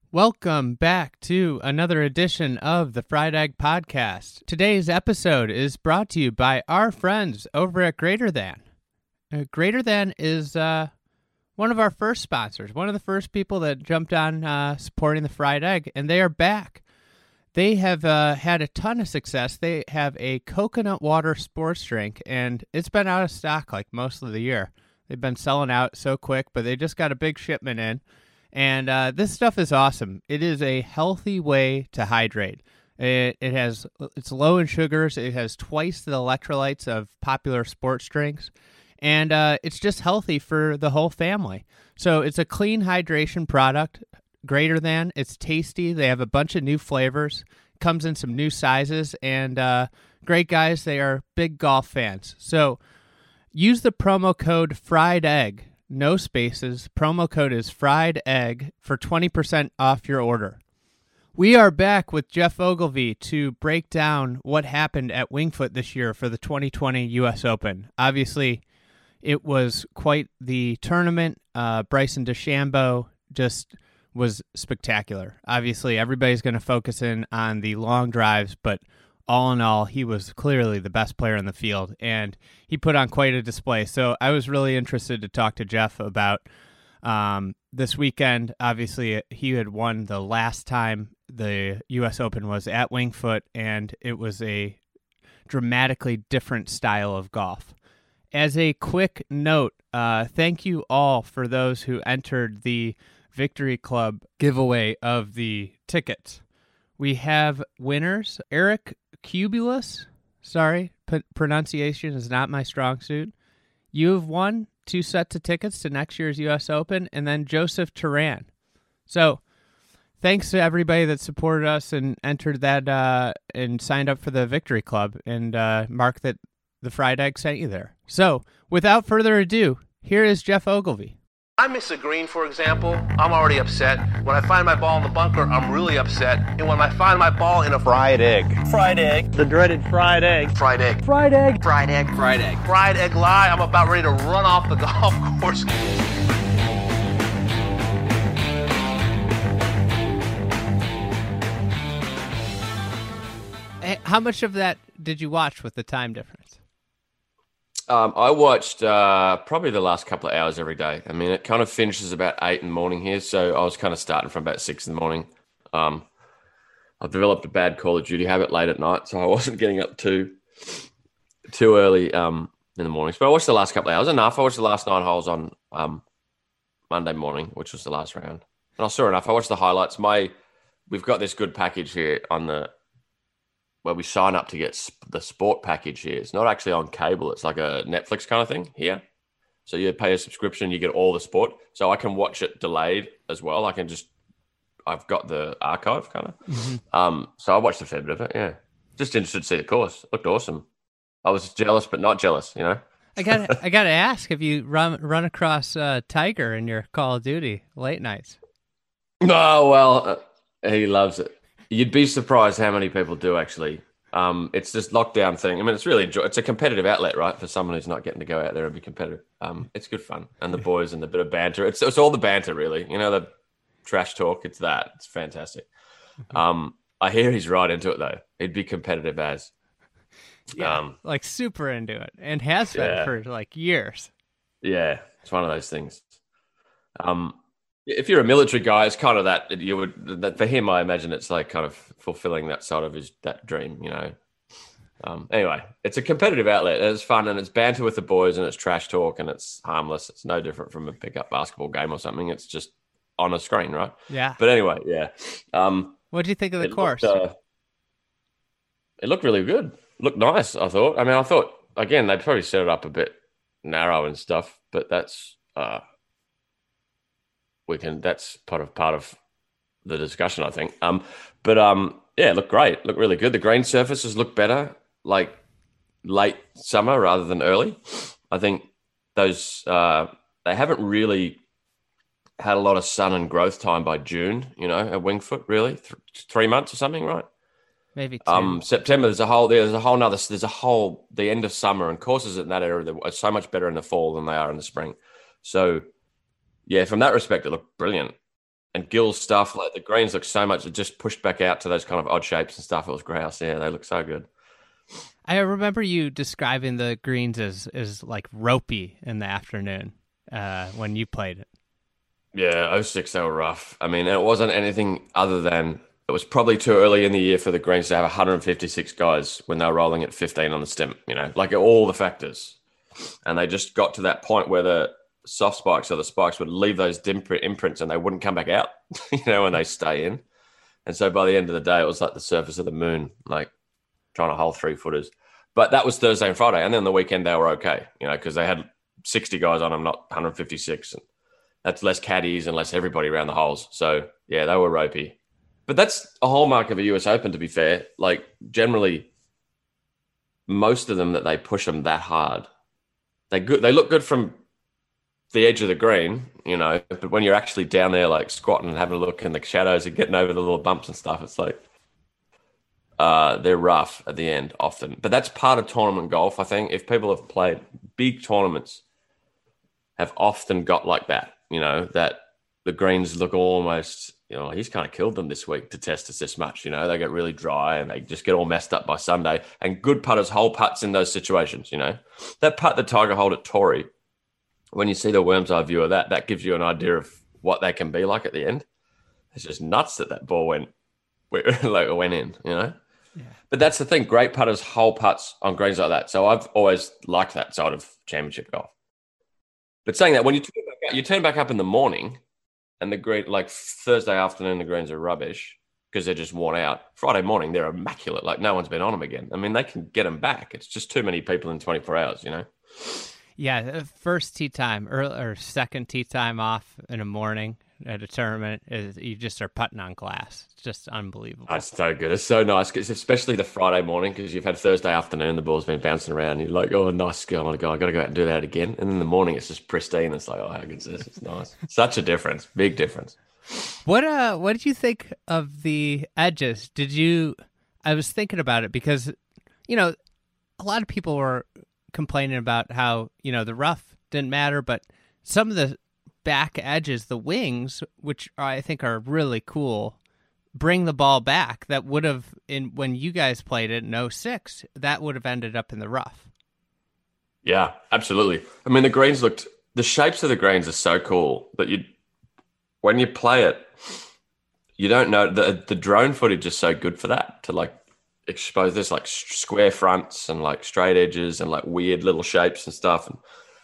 Welcome back to another edition of the Fried Egg Podcast. Today's episode is brought to you by our friends over at Greater Than. Greater Than is one of our first sponsors, one of the first people that jumped on supporting the Fried Egg, and they are back. They have had a ton of success. They have a coconut water sports drink, and it's been out of stock like most of the year. They've been selling out so quick, but they just got a big shipment in. And this stuff is awesome. It is a healthy way to hydrate. It's low in sugars. It has twice the electrolytes of popular sports drinks. And it's just healthy for the whole family. So it's a clean hydration product, Greater Than. It's tasty. They have a bunch of new flavors. Comes in some new sizes. And great guys. They are big golf fans. So use the promo code Fried Egg. No spaces. Promo code is Fried Egg for 20% off your order. We are back with Geoff Ogilvy to break down what happened at Winged Foot this year for the 2020 U.S. Open. Obviously, it was quite the tournament. Bryson DeChambeau just was spectacular. Obviously, everybody's going to focus in on the long drives, but all in all, he was clearly the best player in the field, and he put on quite a display. So I was really interested to talk to Geoff about this weekend. Obviously, he had won the last time the U.S. Open was at Winged Foot, and it was a dramatically different style of golf. As a quick note, thank you all for those who entered the Victory Club giveaway of the tickets. We have winners. Eric Cubulus, sorry, pronunciation is not my strong suit. You have won 2 sets of tickets to next year's U.S. Open, and then Joseph Turan. So thanks to everybody that supported us and entered that and signed up for the Victory Club, and Mark that the Fried Egg sent you there. So without further ado, here is Geoff Ogilvy. I miss a green, for example, I'm already upset. When I find my ball in the bunker, I'm really upset. And when I find my ball in a fried egg. Fried egg. The dreaded fried egg. Fried egg. Fried egg. Fried egg. Fried egg. Fried egg lie, I'm about ready to run off the golf course. How much of that did you watch with the time difference? I watched probably the last couple of hours every day. I mean, it kind of finishes about 8 in the morning here, so I was kind of starting from about 6 in the morning. I've developed a bad Call of Duty habit late at night, so I wasn't getting up too early in the mornings. But I watched the last couple of hours enough. I watched the last 9 holes on Monday morning, which was the last round, and I saw enough. I watched the highlights. We've got this good package here where we sign up to get the sport package here. It's not actually on cable. It's like a Netflix kind of thing here. So you pay a subscription, you get all the sport. So I can watch it delayed as well. I've got the archive kind of. Mm-hmm. So I watched a fair bit of it, yeah. Just interested to see the course. It looked awesome. I was jealous, but not jealous, you know? I gotta ask, have you run across Tiger in your Call of Duty late nights? Oh, well, he loves it. You'd be surprised how many people do actually. It's this lockdown thing. I mean, it's a competitive outlet, right? For someone who's not getting to go out there and be competitive. It's good fun. And the boys and the bit of banter. It's all the banter, really. You know, the trash talk. It's that. It's fantastic. I hear he's right into it, though. He'd be competitive as. Yeah, like super into it. And has been for like years. Yeah, it's one of those things. If you're a military guy, it's kind of that for him, I imagine it's like kind of fulfilling that side of that dream, you know. Anyway, it's a competitive outlet. It's fun and it's banter with the boys and it's trash talk and it's harmless. It's no different from a pickup basketball game or something. It's just on a screen, right? Yeah. But anyway, yeah. What did you think of the course? It looked really good. Looked nice, I thought. I mean, I thought, again, they probably set it up a bit narrow and stuff, but that's part of the discussion, I think. Yeah, it looked great. Looked really good. The green surfaces look better, like late summer rather than early. I think those they haven't really had a lot of sun and growth time by June, you know, at Winged Foot, really. 3 months or something, right? Maybe 2. September, the end of summer, and courses in that area are so much better in the fall than they are in the spring. So, yeah, from that respect, it looked brilliant. And Gill's stuff, like the greens look so much, it just pushed back out to those kind of odd shapes and stuff. It was grouse. Yeah, they look so good. I remember you describing the greens as like ropey in the afternoon when you played it. Yeah, '06 they were rough. I mean, it wasn't anything other than it was probably too early in the year for the greens to have 156 guys when they were rolling at 15 on the stem, like all the factors. And they just got to that point where the soft spikes or the spikes would leave those imprints and they wouldn't come back out, when they stay in. And so by the end of the day, it was like the surface of the moon, like trying to hole 3-footers. But that was Thursday and Friday. And then the weekend they were okay, because they had 60 guys on them, not 156. And that's less caddies and less everybody around the holes. So, yeah, they were ropey. But that's a hallmark of a US Open, to be fair. Like, generally, most of them that they push them that hard, they look good from the edge of the green, but when you're actually down there, like, squatting and having a look in the shadows and getting over the little bumps and stuff, it's like they're rough at the end often. But that's part of tournament golf, I think. If people have played big tournaments, have often got like that, that the greens look almost, he's kind of killed them this week to test us this much. They get really dry and they just get all messed up by Sunday. And good putters hold putts in those situations, That putt that Tiger held at Torrey, when you see the worm's eye view of that, that gives you an idea of what they can be like at the end. It's just nuts that ball went in, Yeah. But that's the thing. Great putters hold putts on greens like that. So I've always liked that side of championship golf. But saying that, when you turn back up in the morning and the green, like Thursday afternoon, the greens are rubbish because they're just worn out. Friday morning, they're immaculate. Like no one's been on them again. I mean, they can get them back. It's just too many people in 24 hours, Yeah, first tee time or second tee time off in the morning at a tournament is you just start putting on glass. It's just unbelievable. That's so good. It's so nice, especially the Friday morning because you've had Thursday afternoon, the ball's been bouncing around. You're like, oh, nice skill. I got to go out and do that again. And in the morning, it's just pristine. It's like, oh, how good is this? It's nice. Such a difference. Big difference. What did you think of the edges? I was thinking about it because, a lot of people were complaining about how, the rough didn't matter, but some of the back edges, the wings, which I think are really cool, bring the ball back. That would have, when you guys played it in '06, that would have ended up in the rough. Yeah, absolutely. I mean, the shapes of the greens are so cool that when you play it, you don't know, the drone footage is so good for that, to like expose this like square fronts and like straight edges and like weird little shapes and stuff. And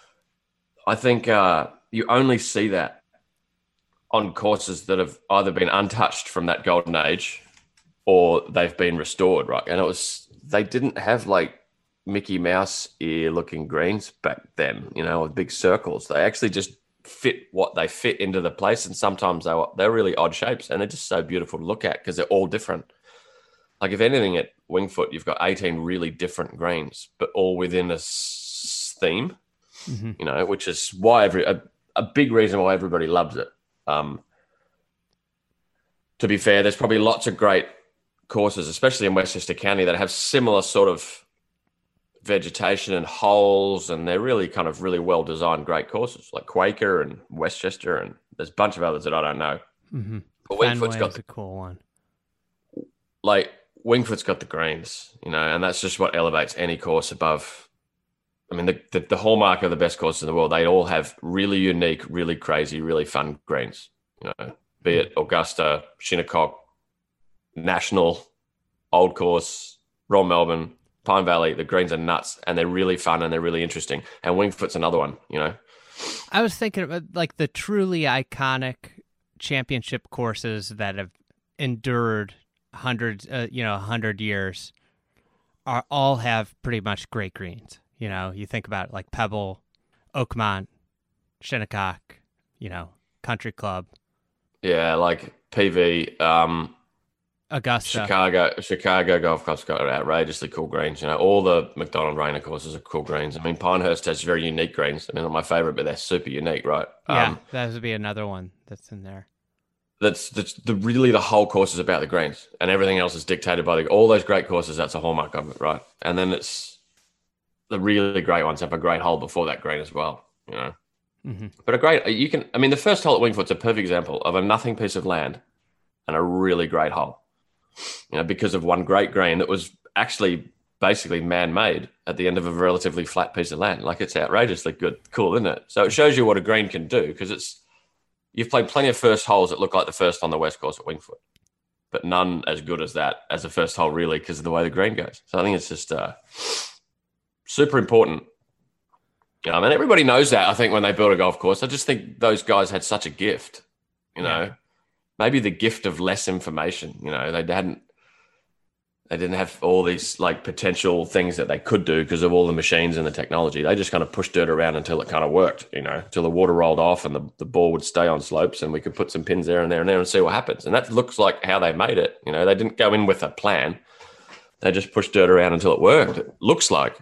I think you only see that on courses that have either been untouched from that golden age or they've been restored, right? And they didn't have like Mickey Mouse ear looking greens back then, with big circles. They actually just fit what they fit into the place. And sometimes they're really odd shapes and they're just so beautiful to look at because they're all different. Like if anything at Wingfoot, you've got 18 really different greens, but all within a theme, which is why a big reason why everybody loves it. To be fair, there's probably lots of great courses, especially in Westchester County, that have similar sort of vegetation and holes, and they're really kind of really well-designed great courses, like Quaker and Westchester, and there's a bunch of others that I don't know. Mm-hmm. But Wingfoot's got a cool one. Like Wingfoot's got the greens, and that's just what elevates any course above. I mean, the hallmark of the best courses in the world, they all have really unique, really crazy, really fun greens, be it Augusta, Shinnecock, National, Old Course, Royal Melbourne, Pine Valley. The greens are nuts and they're really fun and they're really interesting. And Wingfoot's another one, I was thinking about like the truly iconic championship courses that have endured 100 years all have pretty much great greens. You think about it, like Pebble, Oakmont, Shinnecock, Country Club. Yeah, like PV, Augusta. Chicago Golf Club's got outrageously cool greens. All the McDonald Rayner courses are cool greens. I mean, Pinehurst has very unique greens. I mean, not my favorite, but they're super unique, right? Yeah, that would be another one that's in there. That's the whole course is about the greens, and everything else is dictated by all those great courses. That's a hallmark of it, right? And then it's the really great ones have a great hole before that green as well. But the first hole at Wingfoot's a perfect example of a nothing piece of land and a really great hole. Because of one great green that was actually basically man-made at the end of a relatively flat piece of land. Like, it's outrageously cool, isn't it? So it shows you what a green can do, because you've played plenty of first holes that look like the first on the West Course at Wingfoot, but none as good as that as the first hole, really, because of the way the green goes. So I think it's just super important. Everybody knows that, I think, when they build a golf course. I just think those guys had such a gift, maybe the gift of less information. They didn't have all these like potential things that they could do because of all the machines and the technology. They just kind of pushed dirt around until it kind of worked, until the water rolled off and the ball would stay on slopes, and we could put some pins there and there and there and see what happens. And that looks like how they made it. They didn't go in with a plan. They just pushed dirt around until it worked. It looks like,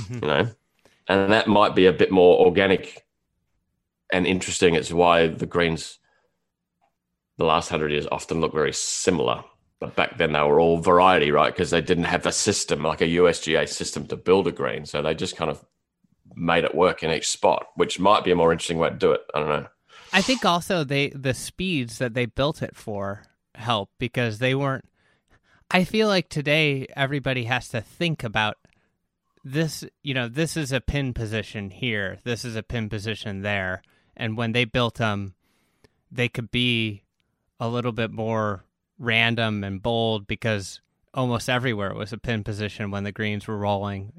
and that might be a bit more organic and interesting. It's why the greens the last 100 years often look very similar. But back then they were all variety, right? Because they didn't have a system like a USGA system to build a green. So they just kind of made it work in each spot, which might be a more interesting way to do it. I don't know. I think also the speeds that they built it for help, because they weren't. I feel like today everybody has to think about this. This is a pin position here. This is a pin position there. And when they built them, they could be a little bit more random and bold, because almost everywhere it was a pin position when the greens were rolling,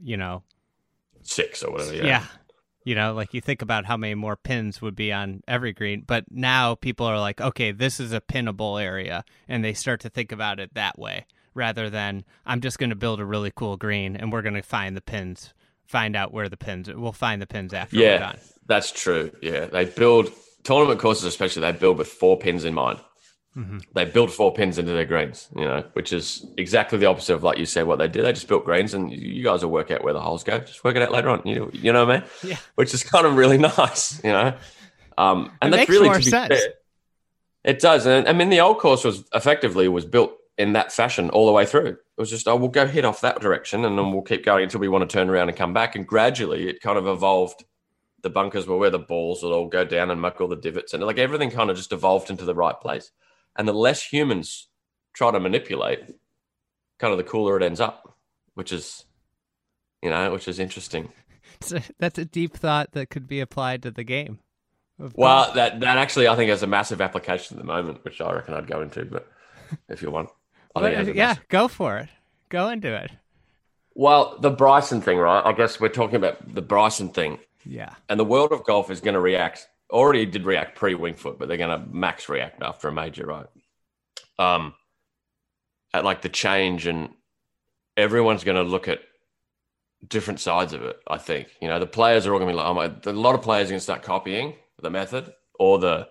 6 or whatever. Yeah. Like you think about how many more pins would be on every green, but now people are like, okay, this is a pinnable area, and they start to think about it that way rather than I'm just going to build a really cool green and we're going to find out where the pins, we'll find the pins after we're done. That's true. Yeah. They build tournament courses, especially, they build with 4 pins in mind. They built 4 pins into their greens, which is exactly the opposite of, like you said, what they did. They just built greens, and you guys will work out where the holes go. Just work it out later on. You know what I mean? Yeah. Which is kind of really nice, And it that's makes really, more to be sense. fair, it does. And I mean, the old course was built in that fashion all the way through. It was just, we'll go hit off that direction, and then we'll keep going until we want to turn around and come back. And gradually, it kind of evolved. The bunkers were where the balls would all go down and muck all the divots, and like everything kind of just evolved into the right place. And the less humans try to manipulate, kind of the cooler it ends up, which is interesting. That's a deep thought that could be applied to the game. Well, that actually, I think, has a massive application at the moment, which I reckon I'd go into, but if you want. Go for it. Go into it. Well, the Bryson thing, right? I guess we're talking about the Bryson thing. Yeah. And the world of golf is going to react. Already did react pre-Wingfoot, but they're going to max react after a major, right? At like the change, and everyone's going to look at different sides of it, I think. The players are all going to be like, a lot of players are going to start copying the method, or the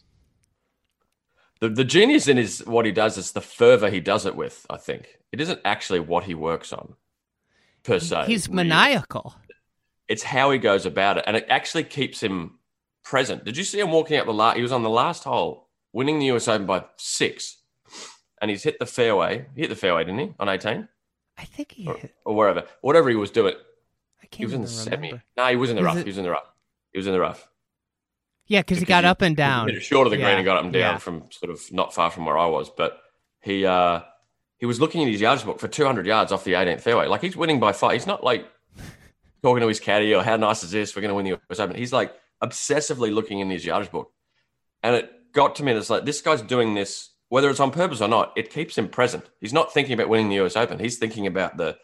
genius in what he does is the fervor he does it with, I think. It isn't actually what he works on, per se. He's maniacal. It's how he goes about it, and it actually keeps him present. Did you see him walking up he was on the last hole, winning the US Open by 6, and he's hit the fairway. He hit the fairway, didn't he, on 18? I think he hit. Or whatever he was doing. He was in the semi. No, he was in the rough. He was in the rough. Yeah, because he got up and down. He hit it short of the green and got up and down from sort of not far from where I was. But he was looking at his yardage book for 200 yards off the 18th fairway. Like, he's winning by 5. He's not like talking to his caddy or how nice is this, we're going to win the US Open. He's like obsessively looking in his yardage book. And it got to me, it's like, this guy's doing this, whether it's on purpose or not, it keeps him present. He's not thinking about winning the US Open. He's thinking about the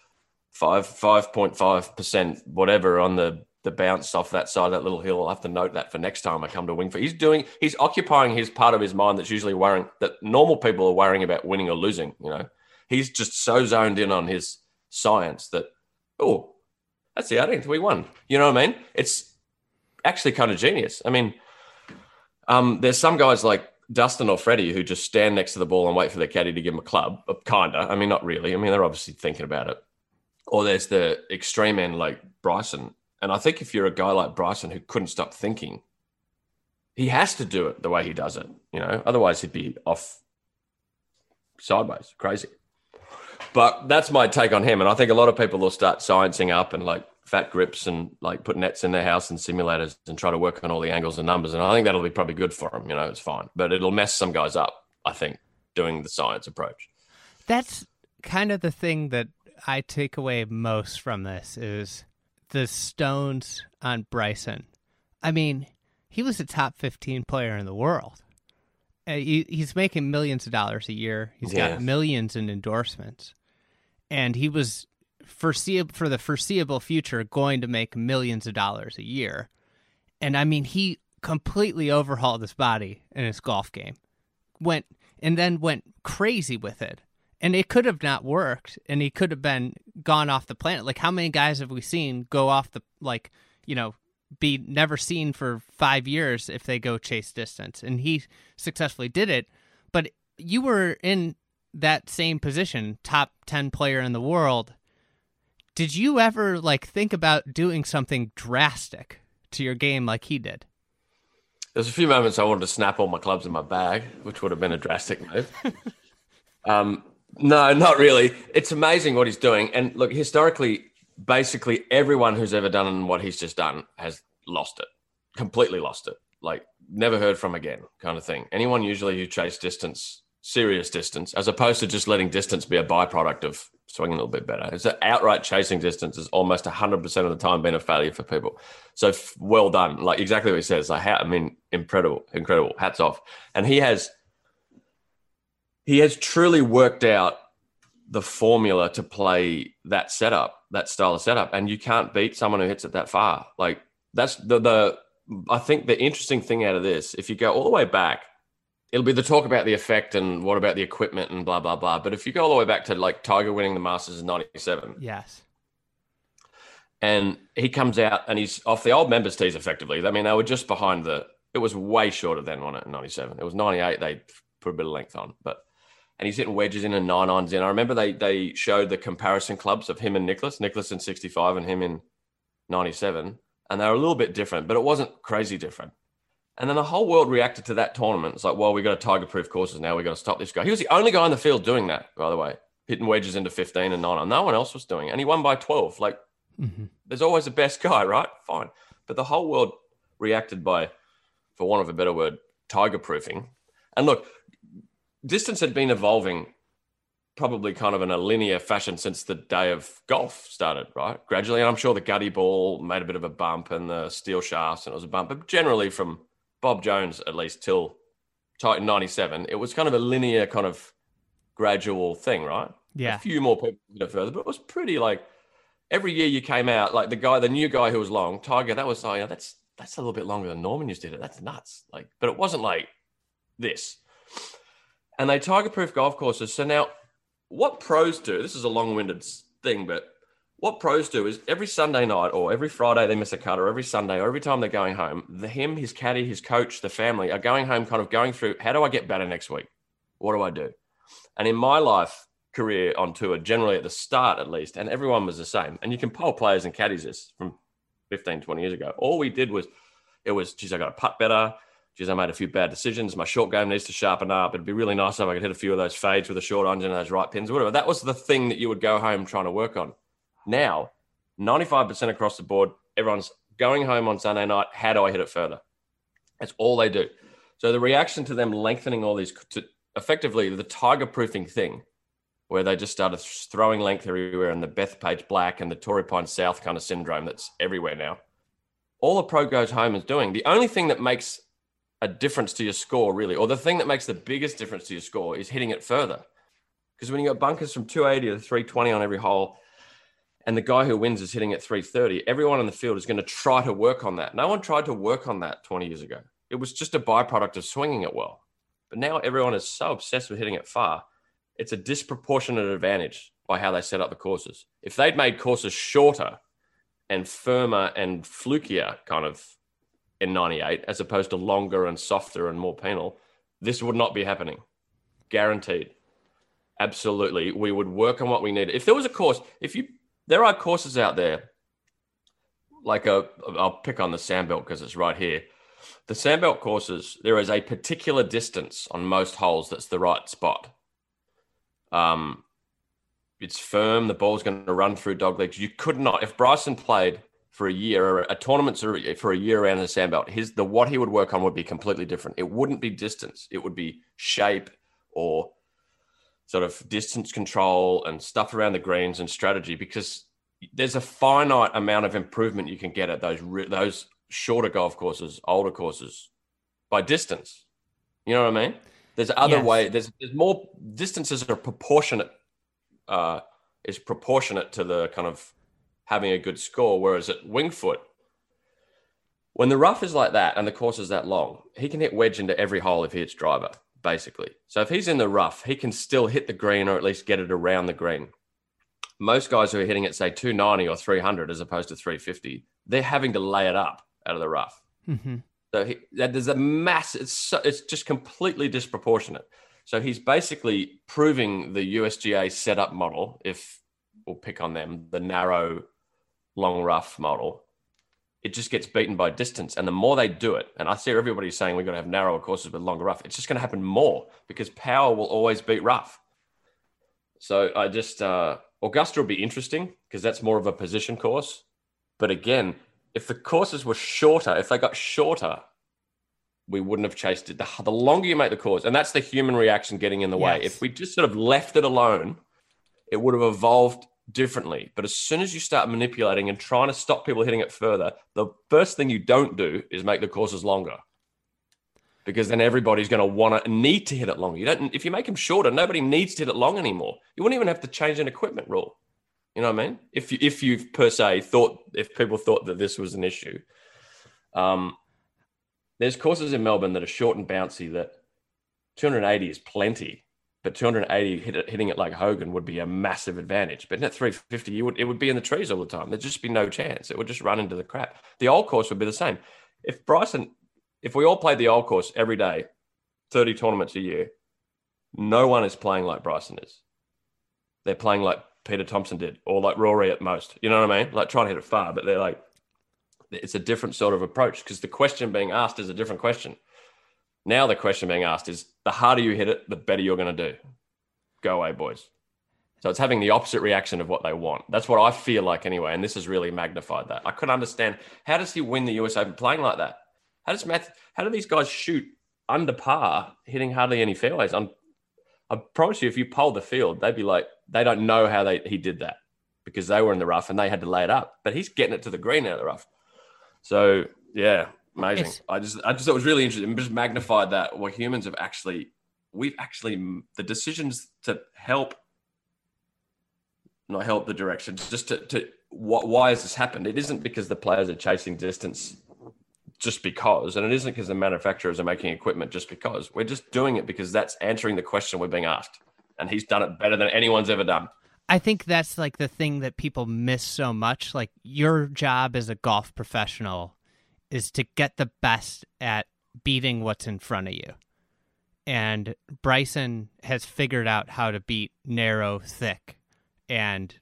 5.5% whatever on the bounce off that side of that little hill. I'll have to note that for next time I come to Wingfoot. He's occupying his part of his mind that's usually worrying, that normal people are worrying about winning or losing, He's just so zoned in on his science that, that's the 18th, we won. You know what I mean? It's actually kind of genius. I mean, there's some guys like Dustin or Freddie who just stand next to the ball and wait for their caddy to give them a club. Kinda. I mean, not really. I mean, they're obviously thinking about it. Or there's the extreme end like Bryson. And I think if you're a guy like Bryson who couldn't stop thinking, he has to do it the way he does it. Otherwise he'd be off sideways, crazy. But that's my take on him. And I think a lot of people will start sciencing up and like fat grips and like put nets in their house and simulators and try to work on all the angles and numbers. And I think that'll be probably good for them. It's fine, but it'll mess some guys up, I think, doing the science approach. That's kind of the thing that I take away most from this is the stones on Bryson. I mean, he was a top 15 player in the world. He's making millions of dollars a year. He's got millions in endorsements. And he was for the foreseeable future going to make millions of dollars a year. And I mean, he completely overhauled his body in his golf game. Went crazy with it. And it could have not worked, and he could have been gone off the planet. Like, how many guys have we seen go off be never seen for 5 years if they go chase distance? And he successfully did it. But you were in that same position, top 10 player in the world. Did you ever think about doing something drastic to your game like he did? There's a few moments I wanted to snap all my clubs in my bag, which would have been a drastic move. No, not really. It's amazing what he's doing. And look, historically, basically everyone who's ever done what he's just done has lost it, completely lost it. Like, never heard from again kind of thing. Anyone usually who chase distance, serious distance, as opposed to just letting distance be a byproduct of swinging a little bit better. It's outright chasing distance has almost 100% of the time been a failure for people. So well done. Like, exactly what he says. Incredible. Hats off. And he has truly worked out the formula to play that setup, that style of setup. And you can't beat someone who hits it that far. Like, that's I think the interesting thing out of this, if you go all the way back, it'll be the talk about the effect and what about the equipment and blah, blah, blah. But if you go all the way back to Tiger winning the Masters in 97. Yes. And he comes out and he's off the old members tees effectively. I mean, they were just behind it was way shorter than on it in 97. It was 98. They put a bit of length on, and he's hitting wedges in and 9-irons in. I remember they showed the comparison clubs of him and Nicholas in 65 and him in 97. And they were a little bit different, but it wasn't crazy different. And then the whole world reacted to that tournament. It's like, well, we got to Tiger-proof courses now. We got to stop this guy. He was the only guy in the field doing that, by the way, hitting wedges into 15 and 9. No one else was doing it. And he won by 12. There's always the best guy, right? Fine. But the whole world reacted by, for want of a better word, Tiger-proofing. And look, distance had been evolving probably kind of in a linear fashion since the day of golf started, right? Gradually. And I'm sure the gutty ball made a bit of a bump and the steel shafts, and it was a bump. But generally from Bob Jones, at least till 97, it was kind of a linear kind of gradual thing, right? Yeah. A few more people go further, but it was pretty every year you came out, the new guy who was long, Tiger, that was, that's a little bit longer than Norman used to do it. That's nuts. But it wasn't like this. And they Tiger-proof golf courses. So now, what pros do, this is a long-winded thing, but what pros do is every Sunday night or every Friday they miss a cut, or every Sunday or every time they're going home, him, his caddy, his coach, the family are going home kind of going through, how do I get better next week? What do I do? And in my career on tour, generally at the start at least, and everyone was the same, and you can poll players and caddies this from 15, 20 years ago, all we did was, geez, I got to putt better. Geez, I made a few bad decisions. My short game needs to sharpen up. It'd be really nice if I could hit a few of those fades with a short iron and those right pins, whatever. That was the thing that you would go home trying to work on. Now, 95% across the board, everyone's going home on Sunday night. How do I hit it further? That's all they do. So the reaction to them lengthening all these, to effectively the Tiger-proofing thing, where they just started throwing length everywhere, and the Bethpage Black and the Torrey Pines South kind of syndrome that's everywhere now. All a pro goes home is doing, the only thing that makes a difference to your score, really, or the thing that makes the biggest difference to your score, is hitting it further. Because when you got bunkers from 280 to 320 on every hole, and the guy who wins is hitting at 330, everyone in the field is going to try to work on that. No one tried to work on that 20 years ago. It was just a byproduct of swinging it well. But now everyone is so obsessed with hitting it far, it's a disproportionate advantage by how they set up the courses. If they'd made courses shorter and firmer and flukier kind of in 98, as opposed to longer and softer and more penal, this would not be happening. Guaranteed. Absolutely. We would work on what we need. If there was a course, there are courses out there, I'll pick on the Sandbelt because it's right here. The Sandbelt courses, there is a particular distance on most holes that's the right spot. It's firm. The ball's going to run through dog legs. You could not, if Bryson played for a year or a tournament for a year around the sandbelt, what he would work on would be completely different. It wouldn't be distance. It would be shape or sort of distance control and stuff around the greens and strategy, because there's a finite amount of improvement you can get at those shorter golf courses, older courses, by distance. You know what I mean? There's other way. There's more distances are proportionate. Is proportionate to the kind of having a good score. Whereas at Winged Foot, when the rough is like that and the course is that long, he can hit wedge into every hole if he hits driver, basically. So if he's in the rough, he can still hit the green or at least get it around the green. Most guys who are hitting it, say 290 or 300 as opposed to 350, they're having to lay it up out of the rough. Mm-hmm. So there's a mass. It's just completely disproportionate. So he's basically proving the USGA setup model, if we'll pick on them, the narrow, long rough model. It just gets beaten by distance. And the more they do it, and I see everybody saying we've got to have narrower courses with longer rough, it's just going to happen more because power will always beat rough. So I just, Augusta will be interesting because that's more of a position course. But again, if the courses were shorter, if they got shorter, we wouldn't have chased it. The longer you make the course, and that's the human reaction getting in the way. If we just sort of left it alone, it would have evolved differently. But as soon as you start manipulating and trying to stop people hitting it further, the first thing you don't do is make the courses longer, because then everybody's going to need to hit it longer. If you make them shorter, nobody needs to hit it long anymore. You wouldn't even have to change an equipment rule. You know what I mean? If you per se if people thought that this was an issue, there's courses in Melbourne that are short and bouncy that 280 is plenty, but 280 hitting it like Hogan would be a massive advantage. But at 350, it would be in the trees all the time. There'd just be no chance. It would just run into the crap. The old course would be the same. If we all played the old course every day, 30 tournaments a year, no one is playing like Bryson is. They're playing like Peter Thompson did, or like Rory at most. You know what I mean? Like trying to hit it far, but they're like, it's a different sort of approach because the question being asked is a different question. Now the question being asked is, the harder you hit it, the better you're going to do. Go away, boys. So it's having the opposite reaction of what they want. That's what I feel like anyway, and this has really magnified that. I couldn't understand, how does he win the US Open playing like that? How do these guys shoot under par, hitting hardly any fairways? I promise you, if you polled the field, they'd be like, they don't know how he did that because they were in the rough and they had to lay it up. But he's getting it to the green out of the rough. So, yeah, amazing. I just thought it was really interesting. Just magnified that humans have the decisions to not help the direction, just why has this happened? It isn't because the players are chasing distance just because, and it isn't because the manufacturers are making equipment just because. We're just doing it because that's answering the question we're being asked. And he's done it better than anyone's ever done. I think that's like the thing that people miss so much. Like, your job as a golf professional is to get the best at beating what's in front of you. And Bryson has figured out how to beat narrow, thick. And,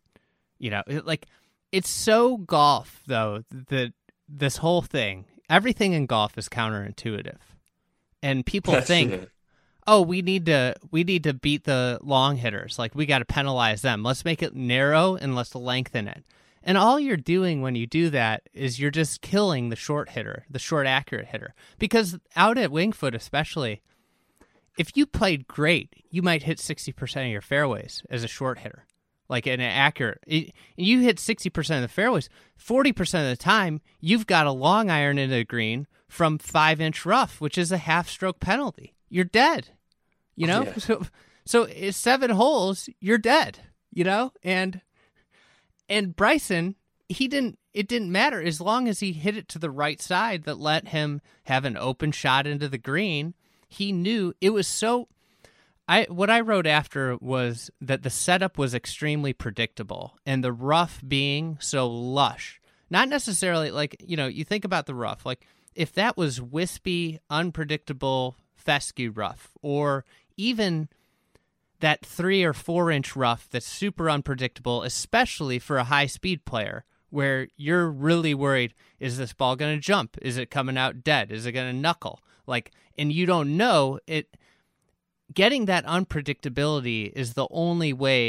it's so golf, though, that this whole thing, everything in golf is counterintuitive. And people think, oh, we need to beat the long hitters. Like, we got to penalize them. Let's make it narrow and let's lengthen it. And all you're doing when you do that is you're just killing the short hitter, the short accurate hitter. Because out at Winged Foot especially, if you played great, you might hit 60% of your fairways as a short hitter. Like an accurate, you hit 60% of the fairways, 40% of the time, you've got a long iron into the green from 5-inch rough, which is a half-stroke penalty. You're dead, Yeah. So it's 7 holes, you're dead, And Bryson, it didn't matter as long as he hit it to the right side that let him have an open shot into the green. He knew it was so. What I wrote after was that the setup was extremely predictable and the rough being so lush. Not necessarily you think about the rough, like if that was wispy, unpredictable fescue rough, or even that 3 or 4 inch rough that's super unpredictable, especially for a high speed player where you're really worried, is this ball going to jump? Is it coming out dead? Is it going to knuckle? And you don't know it. Getting that unpredictability is the only way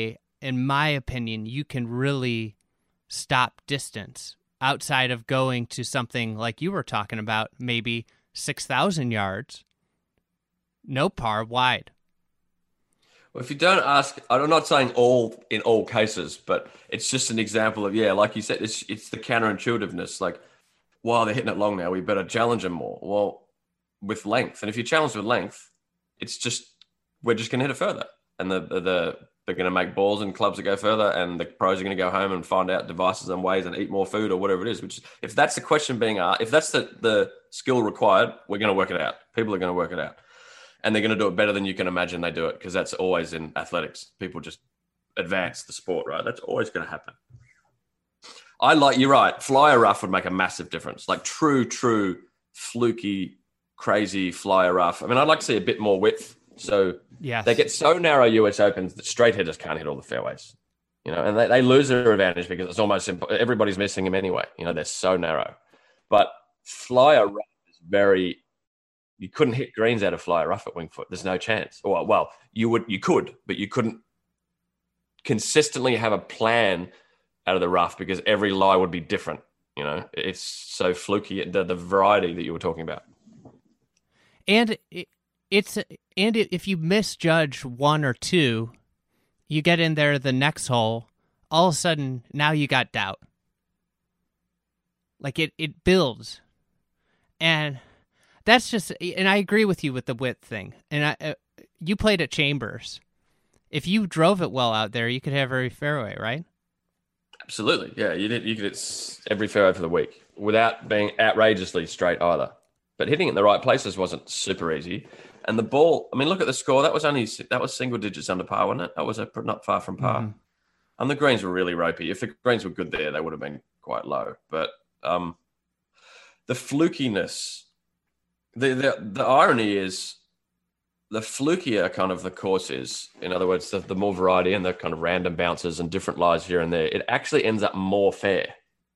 in my opinion, you can really stop distance outside of going to something like you were talking about, maybe 6,000 yards, no par wide. Well, if you don't ask, I'm not saying in all cases, but it's just an example of, like you said, it's the counterintuitiveness. Like, wow, they're hitting it long now, we better challenge them more. Well, with length. And if you challenge with length, it's just, we're just going to hit it further. And they're going to make balls and clubs that go further, and the pros are going to go home and find out devices and ways and eat more food or whatever it is. Which, if that's the question being asked, if that's the skill required, we're going to work it out. People are going to work it out. And they're going to do it better than you can imagine they do it, because that's always in athletics. People just advance the sport, right? That's always going to happen. You're right. Flyer rough would make a massive difference. Like true, fluky, crazy flyer rough. I mean, I'd like to see a bit more width. So they get so narrow US Opens that straight hitters can't hit all the fairways, and they lose their advantage because it's almost everybody's missing them anyway. They're so narrow. But flyer rough is you couldn't hit greens out of flyer rough at Winged Foot. There's no chance. Well, you could, but you couldn't consistently have a plan out of the rough because every lie would be different. It's so fluky, the variety that you were talking about. And if you misjudge one or two, you get in there the next hole, all of a sudden now you got doubt. Like it builds. And that's just, and I agree with you with the width thing. And you played at Chambers. If you drove it well out there, you could have every fairway, right? Absolutely. Yeah, you could hit every fairway for the week without being outrageously straight either. But hitting it in the right places wasn't super easy. And the ball, I mean, look at the score. That was single digits under par, wasn't it? That was not far from par. Mm-hmm. And the greens were really ropey. If the greens were good there, they would have been quite low. But the flukiness, the irony is, the flukier kind of the course is, in other words, the more variety and the kind of random bounces and different lies here and there, it actually ends up more fair.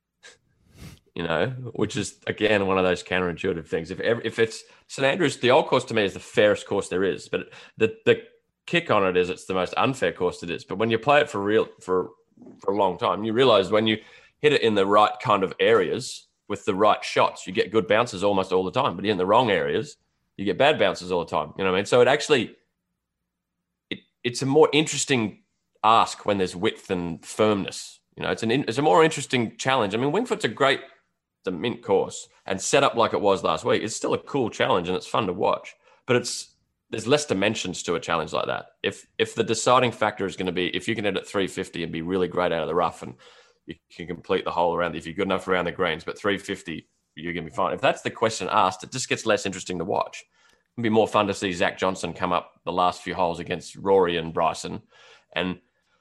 Which is, again, one of those counterintuitive things. If it's St Andrews, the old course to me is the fairest course there is, but the kick on it is it's the most unfair course it is. But when you play it for a long time, you realize when you hit it in the right kind of areas with the right shots, you get good bounces almost all the time. But in the wrong areas, you get bad bounces all the time. You know what I mean? So it actually, it's a more interesting ask when there's width and firmness. It's a more interesting challenge. I mean, Winged Foot's the mint course, and set up like it was last week, it's still a cool challenge and it's fun to watch, but there's less dimensions to a challenge like that. If the deciding factor is going to be if you can hit at 350 and be really great out of the rough and you can complete the hole around, if you're good enough around the greens, but 350 you're going to be fine. If that's the question asked, it just gets less interesting to watch. It'd be more fun to see Zach Johnson come up the last few holes against Rory and Bryson and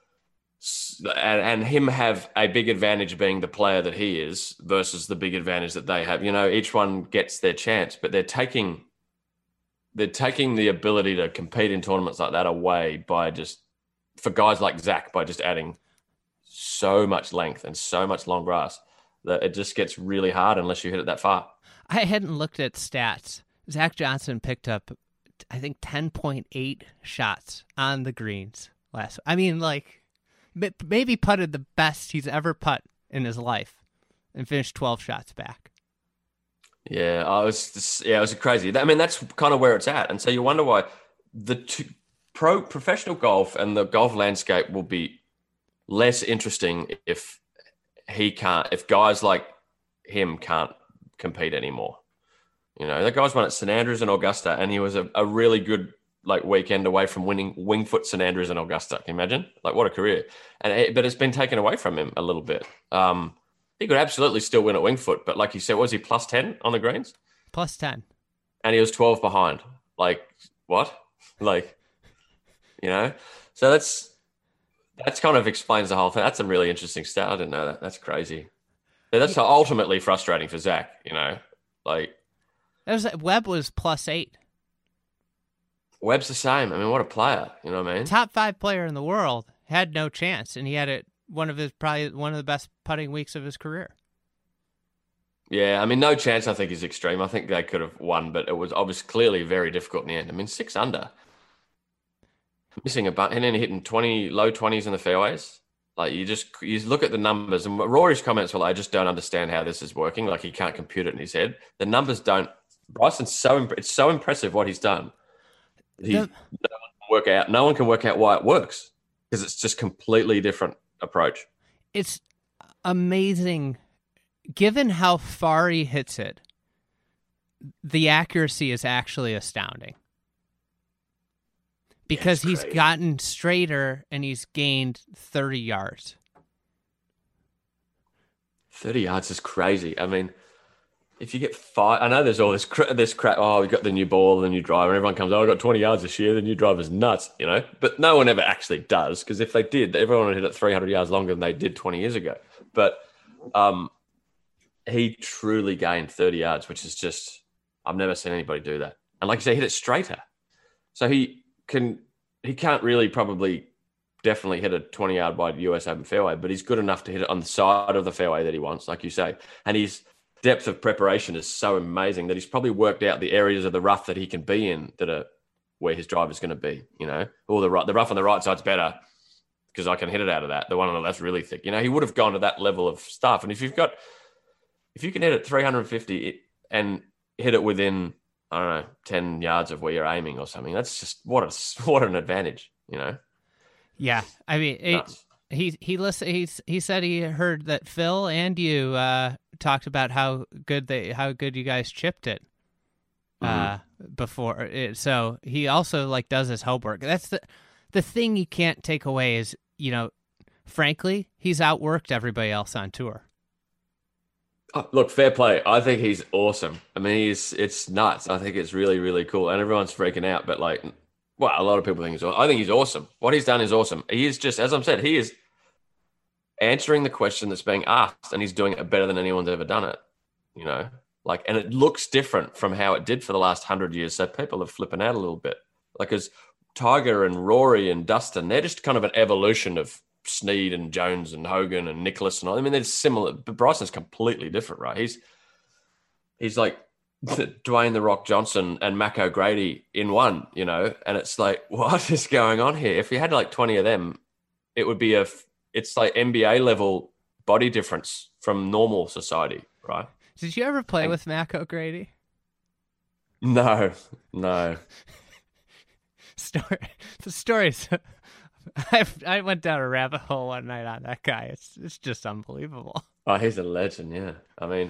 him have a big advantage being the player that he is versus the big advantage that they have. Each one gets their chance, but they're taking the ability to compete in tournaments like that away for guys like Zach, by just adding so much length and so much long grass that it just gets really hard unless you hit it that far. I hadn't looked at stats. Zach Johnson picked up, I think, 10.8 shots on the greens last. I mean, maybe putted the best he's ever putt in his life and finished 12 shots back. Yeah, it was crazy. I mean, that's kind of where it's at. And so you wonder why the professional golf and the golf landscape will be less interesting if guys like him can't compete anymore. The guys won at St Andrews and Augusta, and he was a really good weekend away from winning Winged Foot, St Andrews and Augusta. Can you imagine? What a career. But it's been taken away from him a little bit. He could absolutely still win at Winged Foot, but like you said, was he plus 10 on the greens? Plus 10. And he was 12 behind. What? So that's kind of explains the whole thing. That's a really interesting stat. I didn't know that. That's crazy. But that's ultimately frustrating for Zach, Webb was plus 8. Webb's the same. I mean, what a player. You know what I mean? Top 5 player in the world, had no chance, and he had probably one of the best putting weeks of his career. Yeah, I mean, no chance I think is extreme. I think they could have won, but it was obviously clearly very difficult in the end. I mean, 6 under. missing a bunch, and then hitting low 20s in the fairways. Like you look at the numbers, and Rory's comments were like, "I just don't understand how this is working." Like he can't compute it in his head. The numbers don't. Bryson's it's so impressive what he's done. No one can work out why it works because it's just completely different approach. It's amazing, given how far he hits it. The accuracy is actually astounding. Because he's gotten straighter and he's gained 30 yards. 30 yards is crazy. I mean, if you get 5, I know there's all this crap. Oh, we got the new ball, the new driver, and everyone comes, oh, I got 20 yards this year. The new driver's nuts, you know. But no one ever actually does, because if they did, everyone would hit it 300 yards longer than they did 20 years ago. But he truly gained 30 yards, which is just, I've never seen anybody do that. And like you say, hit it straighter. So he can't really definitely hit a 20-yard wide US Open fairway, but he's good enough to hit it on the side of the fairway that he wants, like you say. And his depth of preparation is so amazing that he's probably worked out the areas of the rough that he can be in that are where his drive is going to be, you know. Or the rough on the right side's better because I can hit it out of that. The one on the left's really thick. You know, he would have gone to that level of stuff. And if you can hit it 350 and hit it within, I don't know, 10 yards of where you're aiming or something. That's just what an advantage, you know? Yeah. I mean, he said he heard that Phil and you talked about how good you guys chipped it before. So he also like does his homework. That's the thing you can't take away is, you know, frankly, he's outworked everybody else on tour. Oh, look, fair play. I think he's awesome. I mean, it's nuts. I think it's really, really cool. And everyone's freaking out, but like, well, a lot of people think he's awesome. I think he's awesome. What he's done is awesome. He is just, as I've said, he is answering the question that's being asked, and he's doing it better than anyone's ever done it, you know? Like, and it looks different from how it did for the last 100 years. So people are flipping out a little bit. Like, as Tiger and Rory and Dustin, they're just kind of an evolution of Snead and Jones and Hogan and Nicholas and all. I mean, they're similar, but Bryson's completely different, right? He's like Dwayne "The Rock" Johnson and Mac O'Grady in one, you know? And it's like, what is going on here? If you had like 20 of them, it would be it's like NBA level body difference from normal society, right? Did you ever play with Mac O'Grady? No. The stories. I went down a rabbit hole one night on that guy. It's just unbelievable. Oh, he's a legend, yeah. I mean,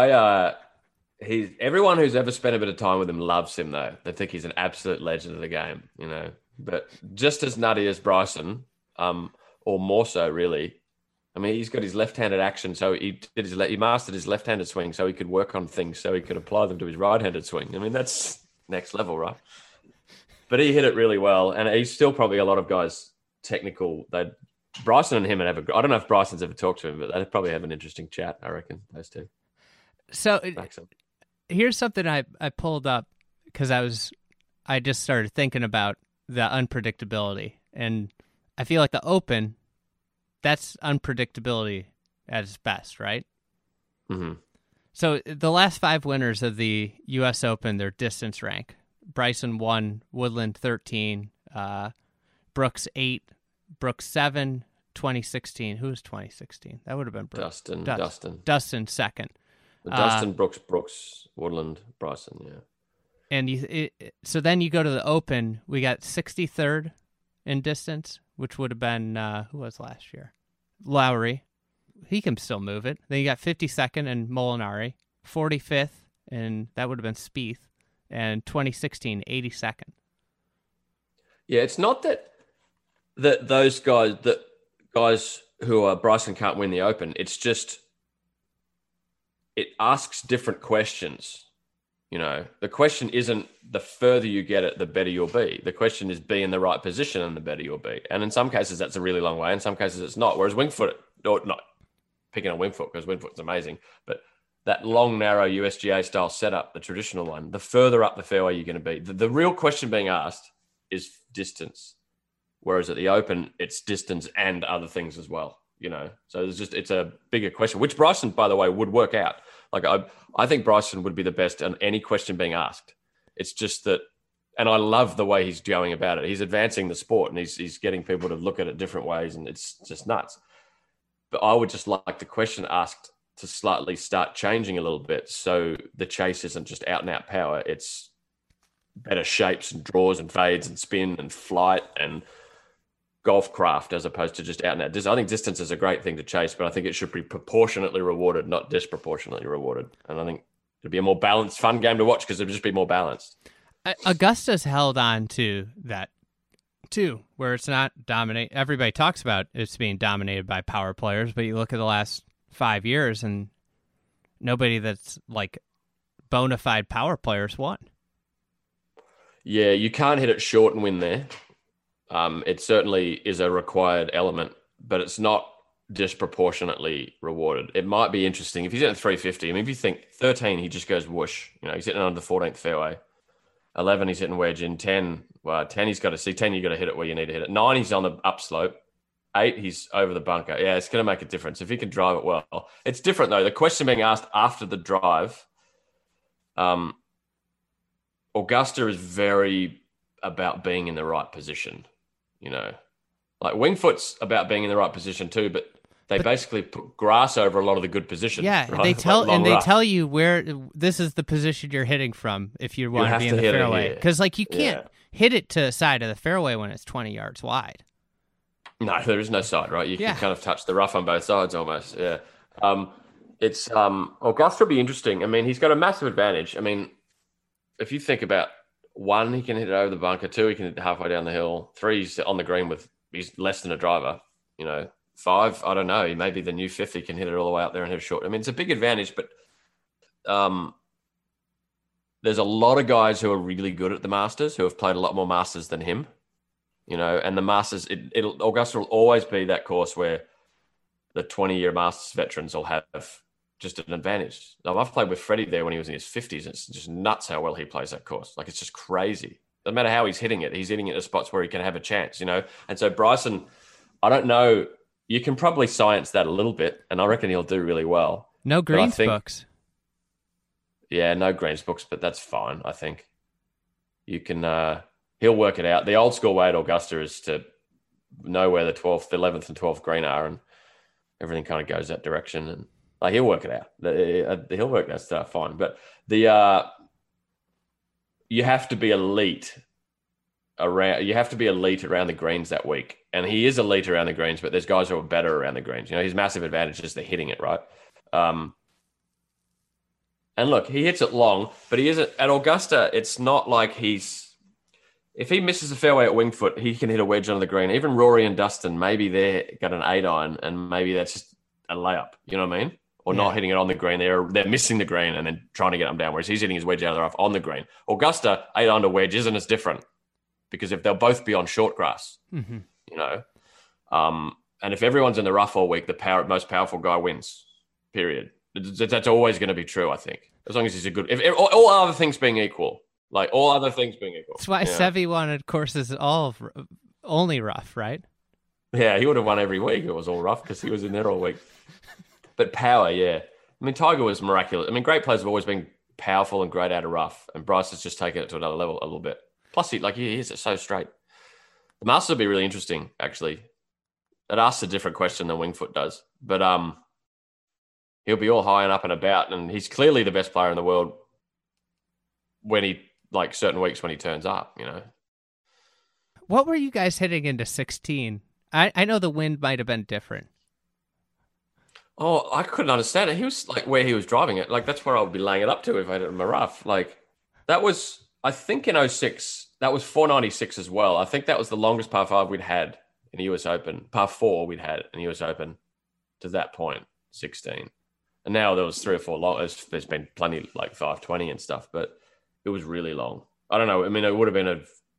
everyone who's ever spent a bit of time with him loves him, though. They think he's an absolute legend of the game, you know. But just as nutty as Bryson, or more so, really. I mean, he's got his left-handed action, so he mastered his left-handed swing, so he could work on things, so he could apply them to his right-handed swing. I mean, that's next level, right? But he hit it really well, and he's still probably a lot of guys technical. Bryson and him would have I don't know if Bryson's ever talked to him, but they'd probably have an interesting chat, I reckon, those two. So here's something I pulled up because I just started thinking about the unpredictability, and I feel like the Open, that's unpredictability at its best, right? Mm-hmm. So the last 5 winners of the U.S. Open, their distance rank. Bryson 1, Woodland 13, Brooks 8, Brooks 7, 2016. Who was 2016? That would have been Brooks. Dustin second. Dustin, Brooks, Woodland, Bryson, yeah. And so then you go to the Open. We got 63rd in distance, which would have been, who was last year? Lowry. He can still move it. Then you got 52nd and Molinari, 45th, and that would have been Spieth, and 2016, 82nd. Yeah, it's not that those guys who are Bryson can't win the Open. It's just it asks different questions. You know, the question isn't the further you get it, the better you'll be. The question is be in the right position and the better you'll be. And in some cases, that's a really long way. In some cases, it's not. Whereas Winged Foot, or not picking on Winged Foot because Winged Foot's amazing, but that long, narrow USGA style setup, the traditional one, the further up the fairway you're going to be. The real question being asked is distance. Whereas at the Open, it's distance and other things as well, you know? So it's a bigger question, which Bryson, by the way, would work out. Like I think Bryson would be the best on any question being asked. It's just that And I love the way he's going about it. He's advancing the sport, and he's getting people to look at it different ways, and it's just nuts. But I would just like the question asked to slightly start changing a little bit, so the chase isn't just out and out power. It's better shapes and draws and fades and spin and flight and golf craft, as opposed to just out and out. I think distance is a great thing to chase, but I think it should be proportionately rewarded, not disproportionately rewarded. And I think it'd be a more balanced, fun game to watch because it'd just be more balanced. Augusta's held on to that too, where it's not dominate. Everybody talks about it's being dominated by power players, but you look at the last 5 years and nobody that's like bona fide power players won. Yeah, you can't hit it short and win there. It certainly is a required element, but it's not disproportionately rewarded. It might be interesting if he's hitting 350. I mean, if you think 13, he just goes whoosh. You know, he's hitting under the 14th fairway. 11, he's hitting wedge in. 10, well, 10, he's got to see. 10, you got to hit it where you need to hit it. 9, he's on the upslope. 8, he's over the bunker. Yeah, it's going to make a difference if he can drive it well. It's different though. The question being asked after the drive, Augusta is very about being in the right position. You know, like Winged Foot's about being in the right position too, but they basically put grass over a lot of the good positions. Yeah, right? they tell like they tell you where this is the position you're hitting from if you want to be in the fairway, because like you can't hit it to the side of the fairway when it's 20 yards wide. No, there is no side, right? You can kind of touch the rough on both sides almost. Yeah, it's Augusta will be interesting. I mean, he's got a massive advantage. I mean, if you think about 1, he can hit it over the bunker. 2, he can hit it halfway down the hill. 3, he's on the green he's less than a driver. You know, 5, I don't know. Maybe the new 50 can hit it all the way out there and hit it short. I mean, it's a big advantage, but there's a lot of guys who are really good at the Masters who have played a lot more Masters than him. You know, and the Masters, Augusta will always be that course where the 20-year Masters veterans will have just an advantage. I've played with Freddie there when he was in his 50s. It's just nuts how well he plays that course. Like, it's just crazy. Doesn't matter how he's hitting it at spots where he can have a chance, you know? And so Bryson, I don't know. You can probably science that a little bit, and I reckon he'll do really well. No greens books. Yeah, no greens books, but that's fine, I think. You can... he'll work it out. The old school way at Augusta is to know where the 12th, the 11th and 12th green are, and everything kind of goes that direction. And like, he'll work it out. He'll work that stuff fine. But you have to be elite around. You have to be elite around the greens that week, and he is elite around the greens. But there's guys who are better around the greens. You know, his massive advantage is they're hitting it right. And look, he hits it long, but he isn't at Augusta. It's not like if he misses a fairway at Winged Foot, he can hit a wedge on the green. Even Rory and Dustin, maybe they got an 8 iron, and maybe that's just a layup. You know what I mean? Or not hitting it on the green. They're missing the green and then trying to get them down, whereas he's hitting his wedge out of the rough on the green. Augusta, 8 under wedge isn't as different because if they'll both be on short grass, you know. And if everyone's in the rough all week, the most powerful guy wins, period. That's always going to be true, I think. As long as he's a good... If all other things being equal... Like, all other things being equal. That's why Seve wanted courses only rough, right? Yeah, he would have won every week. It was all rough because he was in there all week. But power, yeah. I mean, Tiger was miraculous. I mean, great players have always been powerful and great out of rough. And Bryce has just taken it to another level a little bit. Plus, he hits it so straight. The Masters will be really interesting, actually. It asks a different question than Winged Foot does. But he'll be all high and up and about. And he's clearly the best player in the world when he... like certain weeks when he turns up, you know. What were you guys hitting into 16? I know the wind might have been different. Oh, I couldn't understand it. He was like where he was driving it. Like, that's where I would be laying it up to if I hit it in my rough. Like, that was, I think in 06, that was 496 as well. I think that was the longest par 5 we'd had in the US Open. Par 4 we'd had in the US Open to that point, 16. And now there was 3 or 4 long. There's been plenty like 520 and stuff, but it was really long. I don't know. I mean, it would have been a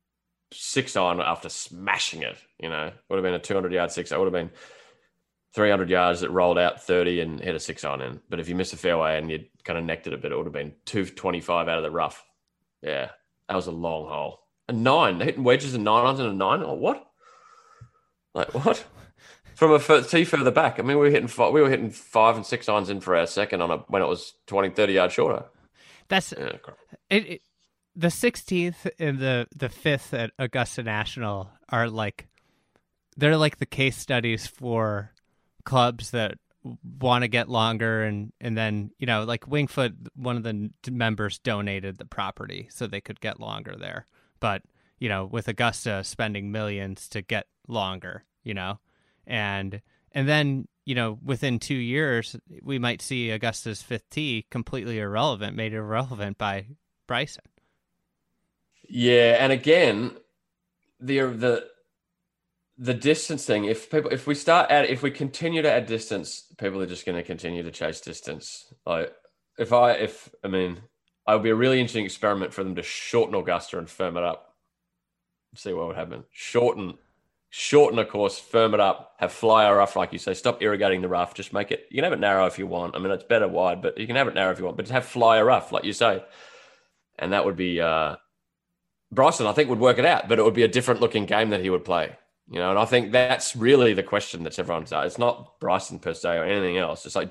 6 iron after smashing it, you know. It would have been a 200-yard 6. It would have been 300 yards that rolled out 30 and hit a 6 iron in. But if you missed a fairway and you'd kind of necked it a bit, it would have been 225 out of the rough. Yeah, that was a long hole. A 9, hitting wedges and 9 irons and a 9? Oh, what? Like, what? From a tee further back. I mean, we were hitting 5 and 6 irons in for our second when it was 20, 30 yards shorter. That's the 16th and the 5th at Augusta National are like, they're like the case studies for clubs that want to get longer, and then, you know, like Wingfoot, one of the members donated the property so they could get longer there. But, you know, with Augusta spending millions to get longer, you know, and then, you know, within 2 years, we might see Augusta's 5th tee completely irrelevant, made irrelevant by Bryson. Yeah, and again, the distance thing. If we continue to add distance, people are just going to continue to chase distance. Like I mean, it would be a really interesting experiment for them to shorten Augusta and firm it up. See what would happen. Shorten a course, firm it up, have flyer rough, like you say. Stop irrigating the rough. Just make it. You can have it narrow if you want. I mean, it's better wide, but you can have it narrow if you want. But just have flyer rough, like you say, and that would be Bryson. I think would work it out, but it would be a different looking game that he would play. You know, and I think that's really the question that's everyone's asking. It's not Bryson per se or anything else. It's like,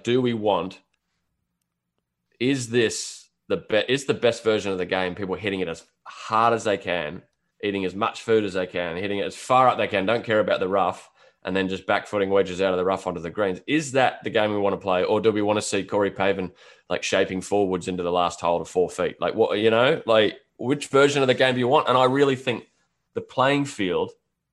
is this the best version of the game? People hitting it as hard as they can, eating as much food as they can, hitting it as far up they can, don't care about the rough, and then just back-footing wedges out of the rough onto the greens. Is that the game we want to play, or do we want to see Corey Pavin like shaping forwards into the last hole to 4 feet? Like, what, you know, like which version of the game do you want? And I really think the playing field.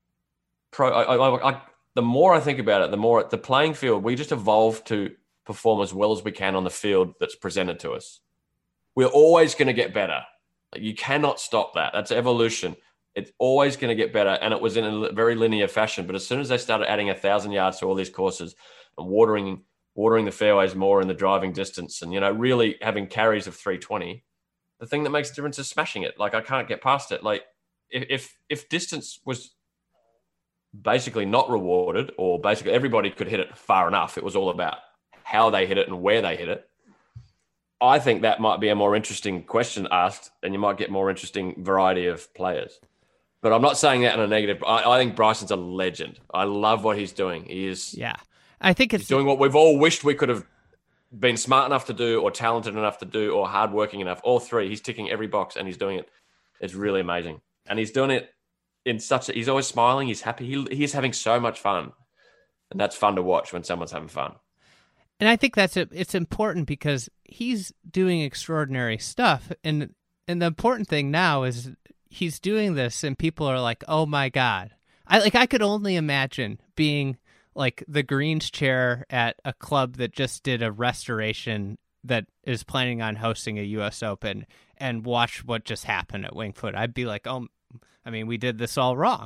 The more I think about it, the more the playing field, we just evolve to perform as well as we can on the field that's presented to us. We're always going to get better. Like, you cannot stop that. That's evolution. It's always going to get better. And it was in a very linear fashion. But as soon as they started adding 1,000 yards to all these courses and watering the fairways more in the driving distance and, you know, really having carries of 320, the thing that makes a difference is smashing it. Like, I can't get past it. Like, if distance was basically not rewarded, or basically everybody could hit it far enough, it was all about how they hit it and where they hit it, I think that might be a more interesting question asked, and you might get more interesting variety of players. But I'm not saying that in a negative. I think Bryson's a legend. I love what he's doing. He is. Yeah, I think he's doing what we've all wished we could have been smart enough to do, or talented enough to do, or hardworking enough. All three. He's ticking every box, and he's doing it. It's really amazing, and he's doing it he's always smiling. He's happy. He's having so much fun, and that's fun to watch when someone's having fun. And I think it's important because he's doing extraordinary stuff, and the important thing now is he's doing this, and people are like, "Oh my God!" I could only imagine being like the greens chair at a club that just did a restoration that is planning on hosting a U.S. Open, and watch what just happened at Wingfoot. I'd be like, "Oh, I mean, we did this all wrong,"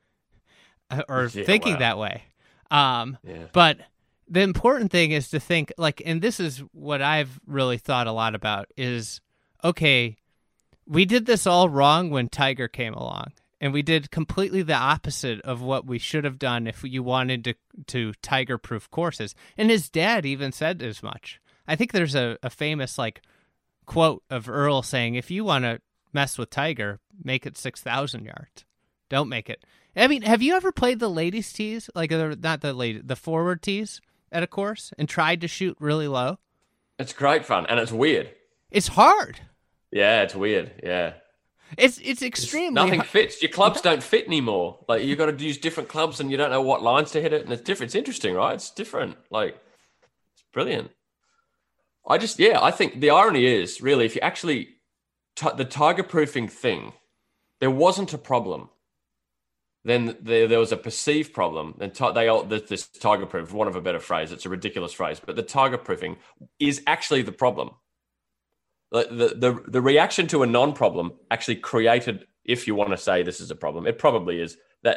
or thinking that way. But the important thing is to think, like, and this is what I've really thought a lot about is, okay, we did this all wrong when Tiger came along, and we did completely the opposite of what we should have done if you wanted to Tiger-proof courses. And his dad even said as much. I think there's a famous, like, quote of Earl saying, if you want to mess with Tiger, make it 6,000 yards. Don't make it. I mean, have you ever played the ladies' tees, like the forward tees at a course, and tried to shoot really low? It's great fun, and it's weird. It's hard. Yeah, it's weird. Yeah, it's extremely. Nothing fits. Your clubs don't fit anymore. Like, you got to use different clubs, and you don't know what lines to hit it, and it's different. It's interesting, right? It's different. Like, it's brilliant. I think the irony is really, if you actually the Tiger proofing thing, there wasn't a problem. Then there was a perceived problem. Then this Tiger proof, for want of a better phrase, it's a ridiculous phrase, but the Tiger proofing is actually the problem. The reaction to a non-problem actually created, if you want to say this is a problem, it probably is, that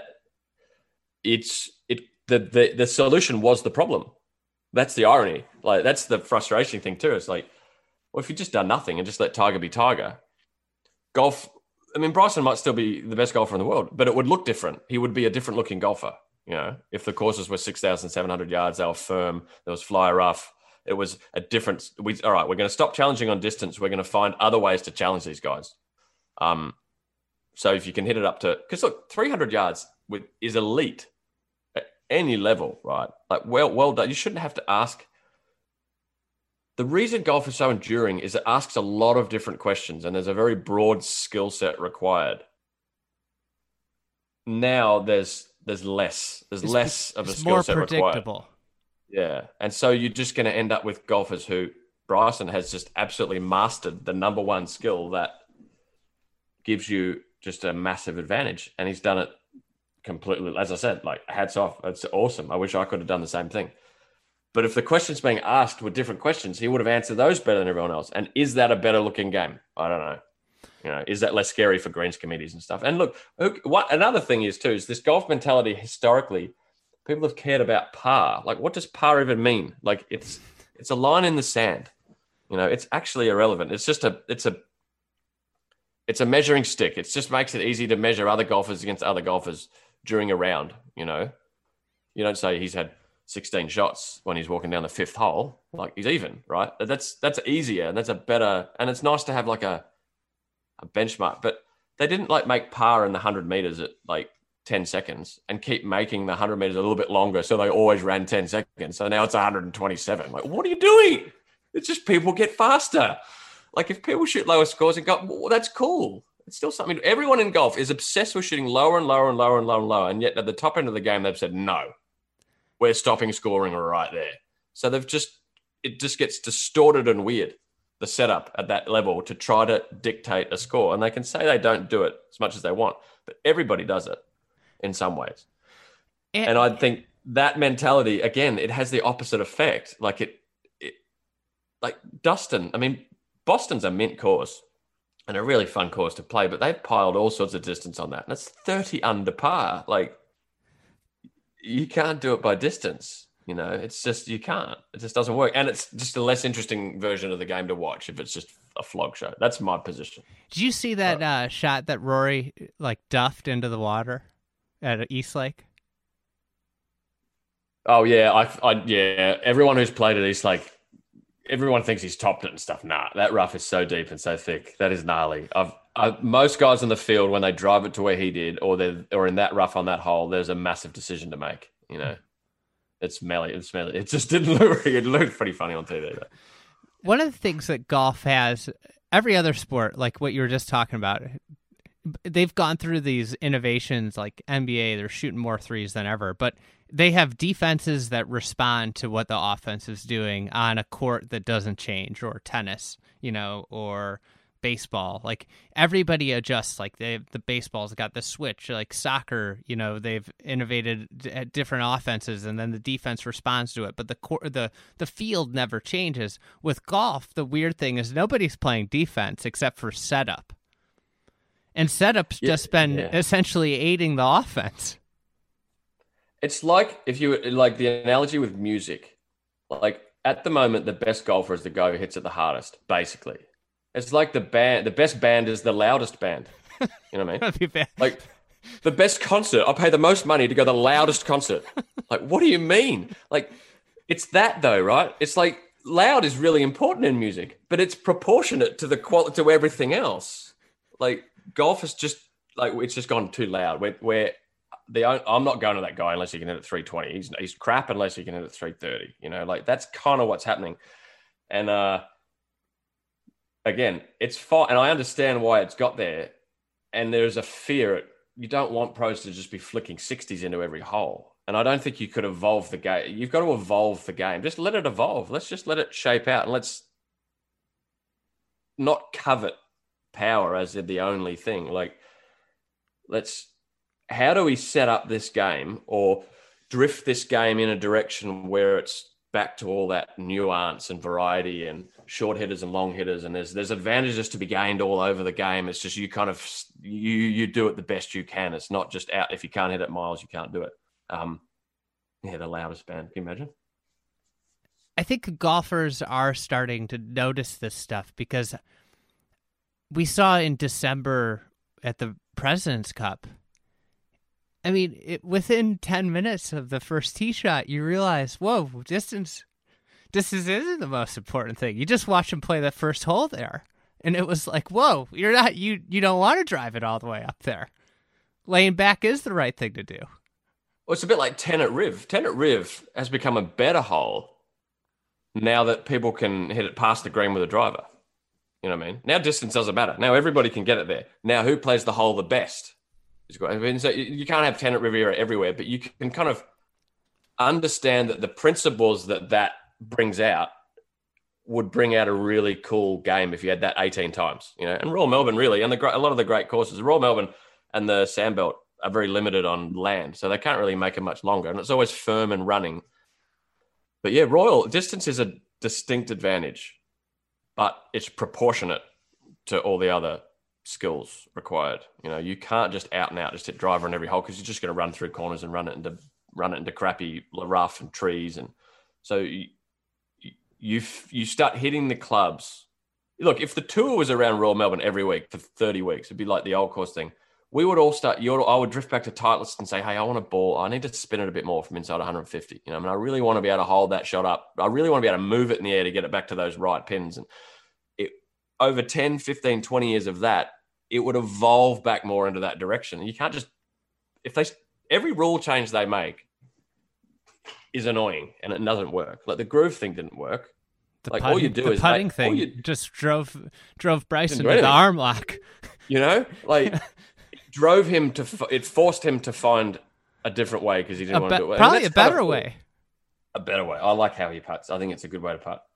the solution was the problem. That's the irony. Like, that's the frustrating thing too. It's like, well, if you just done nothing and just let Tiger be Tiger, golf. I mean, Bryson might still be the best golfer in the world, but it would look different. He would be a different looking golfer. You know, if the courses were 6,700 yards, they were firm, there was fly rough. It was a different. All right, we're going to stop challenging on distance. We're going to find other ways to challenge these guys. So if you can hit it up to, because look, 300 yards is elite at any level, right? Like, well done. You shouldn't have to ask The reason golf is so enduring is it asks a lot of different questions, and there's a very broad skill set required. Now there's less. There's less of a skill set required. It's more predictable. Yeah. And so you're just going to end up with golfers who Bryson has just absolutely mastered the number one skill that gives you just a massive advantage. And he's done it completely, as I said, like hats off. It's awesome. I wish I could have done the same thing. But if the questions being asked were different questions, he would have answered those better than everyone else. And is that a better looking game? I don't know. Is that less scary for greens committees and stuff? And look, what another thing is too, is this golf mentality historically, people have cared about par. Like, what does par even mean? Like, it's a line in the sand. It's actually irrelevant. It's just it's a measuring stick. It just makes it easy to measure other golfers against other golfers during a round. You don't say he's had 16 shots when he's walking down the fifth hole. Like, he's even, right? That's easier, and that's a better, and it's nice to have like a benchmark. But they didn't like make par in the 100 meters at like 10 seconds and keep making the 100 meters a little bit longer, so they always ran 10 seconds. So now it's 127. Like, what are you doing? It's just people get faster. Like, if people shoot lower scores and go, well, that's cool. It's still something. Everyone in golf is obsessed with shooting lower and lower and lower and lower and lower. And yet at the top end of the game, they've said, no, we're stopping scoring right there. So it just gets distorted and weird, the setup at that level to try to dictate a score. And they can say they don't do it as much as they want, but everybody does it in some ways. And I think that mentality, again, it has the opposite effect. Like like Dustin, I mean, Boston's a mint course and a really fun course to play, but they've piled all sorts of distance on that. And it's 30 under par. Like, you can't do it by distance. It's just, you can't. It just doesn't work. And it's just a less interesting version of the game to watch if it's just a flog show. That's my position. Did you see that shot that Rory like duffed into the water at Eastlake? Oh yeah, yeah. Everyone who's played at Eastlake, everyone thinks he's topped it and stuff. Nah, that rough is so deep and so thick. That is gnarly. Most guys in the field, when they drive it to where he did, or in that rough on that hole, there's a massive decision to make. It's smelly. It just didn't look. It looked pretty funny on TV. Though. One of the things that golf has, every other sport, like what you were just talking about, they've gone through these innovations. Like NBA, they're shooting more threes than ever, but they have defenses that respond to what the offense is doing on a court that doesn't change, or tennis, or baseball. Like, everybody adjusts. Like, the baseball's got the switch. Like soccer, they've innovated different offenses, and then the defense responds to it. But the field never changes. With golf, the weird thing is nobody's playing defense except for setup, and setup's just been essentially aiding the offense. It's like, if you like the analogy with music, like at the moment, the best golfer is the guy who hits it the hardest, basically. It's like the best band is the loudest band. You know what I mean? That'd be bad. Like, the best concert, I pay the most money to go to the loudest concert. Like, what do you mean? Like, it's that though, right? It's like, loud is really important in music, but it's proportionate to the quality, to everything else. Like, golf is just, like, it's just gone too loud. I'm not going to that guy unless he can hit at 320. He's crap unless he can hit at 330. Like, that's kind of what's happening. And again, it's fine, and I understand why it's got there. And there's a fear. You don't want pros to just be flicking 60s into every hole. And I don't think you could evolve the game. You've got to evolve the game. Just let it evolve. Let's just let it shape out, and let's not covet power as the only thing. Like, how do we set up this game or drift this game in a direction where it's back to all that nuance and variety and short hitters and long hitters, and there's advantages to be gained all over the game. It's just you kind of you do it the best you can. It's not just out, if you can't hit it miles, you can't do it. The loudest band. Can you imagine? I think golfers are starting to notice this stuff, because we saw in December at the President's Cup, I mean, within 10 minutes of the first tee shot, you realize, whoa, distance isn't the most important thing. You just watch him play that first hole there, and it was like, whoa, you don't want to drive it all the way up there. Laying back is the right thing to do. Well, it's a bit like 10 at Riv. 10 at Riv has become a better hole now that people can hit it past the green with a driver. You know what I mean? Now distance doesn't matter. Now everybody can get it there. Now who plays the hole the best? I mean, so you can't have Tenet Riviera everywhere, but you can kind of understand that the principles that brings out would bring out a really cool game if you had that 18 times, you know. And Royal Melbourne really, and a lot of the great courses, Royal Melbourne and the Sandbelt are very limited on land, so they can't really make it much longer, and it's always firm and running. But yeah, Royal distance is a distinct advantage, but it's proportionate to all the other skills required. You know, you can't just out and out just hit driver on every hole because you're just going to run through corners and run it into crappy rough and trees, and so you start hitting the clubs. Look, if the tour was around Royal Melbourne every week for 30 weeks, it'd be like the old course thing. We would all start. I would drift back to Titleist and say, "Hey, I want a ball. I need to spin it a bit more from inside 150. You know, I mean, I really want to be able to hold that shot up. I really want to be able to move it in the air to get it back to those right pins." And over 10, 15, 20 years of that, it would evolve back more into that direction. And you can't just every rule change they make is annoying and it doesn't work. Like the groove thing didn't work. All you do the is putting thing just drove Bryson to the arm lock. You know, like it forced him to find a differve way because he didn't want to do it. Probably a better way. A better way. I like how he puts. I think it's a good way to putt.